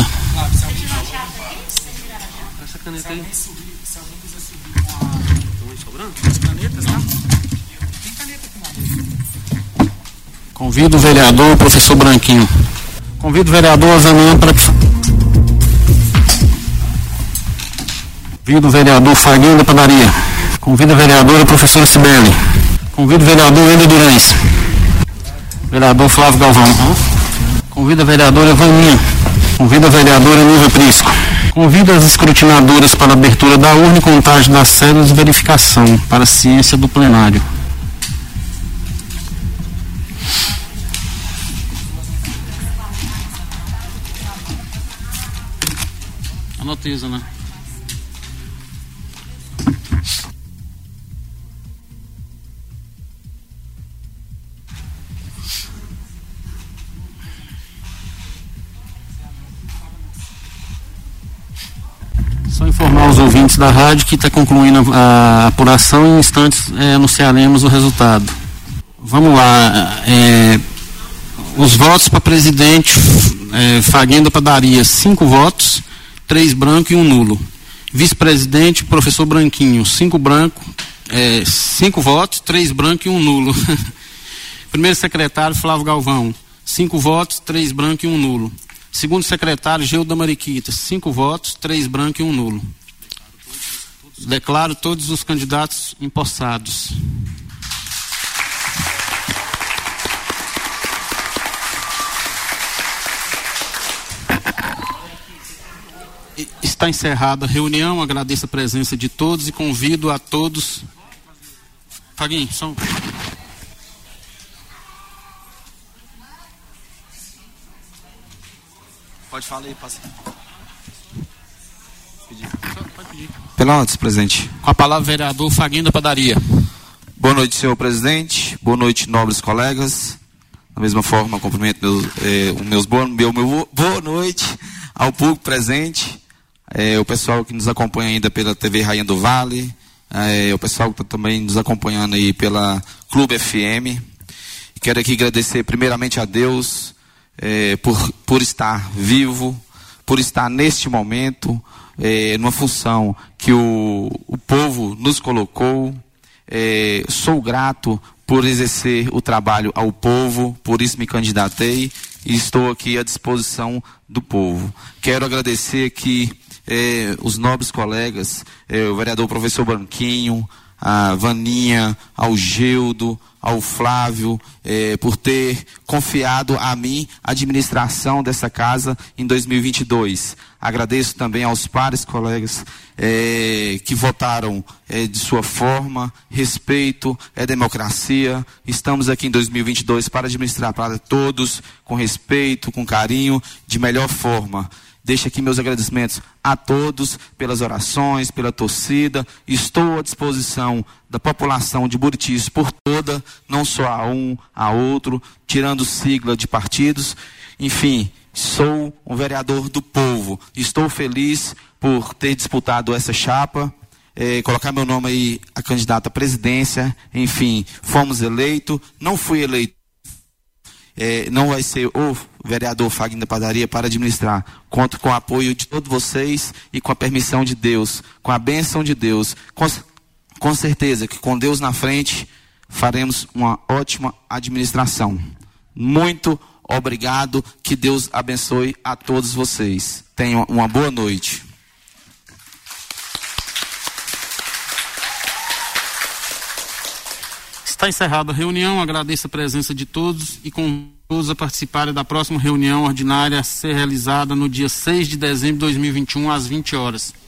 Essa caneta aí. Se alguém quiser subir com a... Estão aí sobrando? As canetas, tá? Tem caneta aqui. Convido o vereador Professor Branquinho. Convido o vereador Zanã para que... Convido o vereador Faguinho da Padaria. Convido a vereadora Professora Cibele. Convido o vereador Wendel Durães. Vereador Flávio Galvão. Convido a vereadora Vaninha. Convido a vereadora Nílvia Prisco. Convido as escrutinadoras para a abertura da urna e contagem das cédulas e verificação para a ciência do plenário. Anoteza, né? Só informar os ouvintes da rádio que está concluindo a, a apuração e em instantes é, anunciaremos o resultado. Vamos lá. É, os votos para presidente, é, Faguenda Padaria, cinco votos, três brancos e um nulo. Vice-presidente, professor Branquinho, cinco branco, é, cinco votos, três brancos e um nulo. Primeiro secretário, Flávio Galvão, cinco votos, três brancos e um nulo. Segundo secretário, Geuda Mariquita, cinco votos, três brancos e um nulo. Declaro todos os candidatos empossados. Está encerrada a reunião, agradeço a presença de todos e convido a todos... Faguinho, só um... Pode falar aí, passa. Pedir. Pode pedir. Pelotas, presidente. Com a palavra, vereador Faguinho Padaria. Boa noite, senhor presidente. Boa noite, nobres colegas. Da mesma forma, cumprimento meus, eh, meus boa, meu, meu boa noite ao público presente, eh, o pessoal que nos acompanha ainda pela T V Rainha do Vale, eh, o pessoal que está também nos acompanhando aí pela Clube F M. Quero aqui agradecer primeiramente a Deus É, por, por estar vivo, por estar neste momento, é, numa função que o, o povo nos colocou. É, sou grato por exercer o trabalho ao povo, por isso me candidatei e estou aqui à disposição do povo. Quero agradecer aqui é, os nobres colegas, é, o vereador professor Branquinho, a Vaninha, ao Geudo, ao Flávio, eh, por ter confiado a mim a administração dessa casa em dois mil e vinte e dois. Agradeço também aos pares colegas eh, que votaram eh, de sua forma. Respeito é democracia. Estamos aqui em dois mil e vinte e dois para administrar para todos com respeito, com carinho, de melhor forma. Deixo aqui meus agradecimentos a todos pelas orações, pela torcida. Estou à disposição da população de Buritis por toda, não só a um, a outro, tirando sigla de partidos. Enfim, sou um vereador do povo. Estou feliz por ter disputado essa chapa, eh, colocar meu nome aí a candidato à presidência. Enfim, fomos eleitos, não fui eleito. É, não vai ser o vereador Faguinho da Padaria para administrar. Conto com o apoio de todos vocês e com a permissão de Deus, com a bênção de Deus. Com, com certeza que com Deus na frente faremos uma ótima administração. Muito obrigado, que Deus abençoe a todos vocês. Tenham uma boa noite. Está encerrada a reunião, agradeço a presença de todos e com todos a participarem da próxima reunião ordinária a ser realizada no dia seis de dezembro de dois mil e vinte e um, às vinte horas.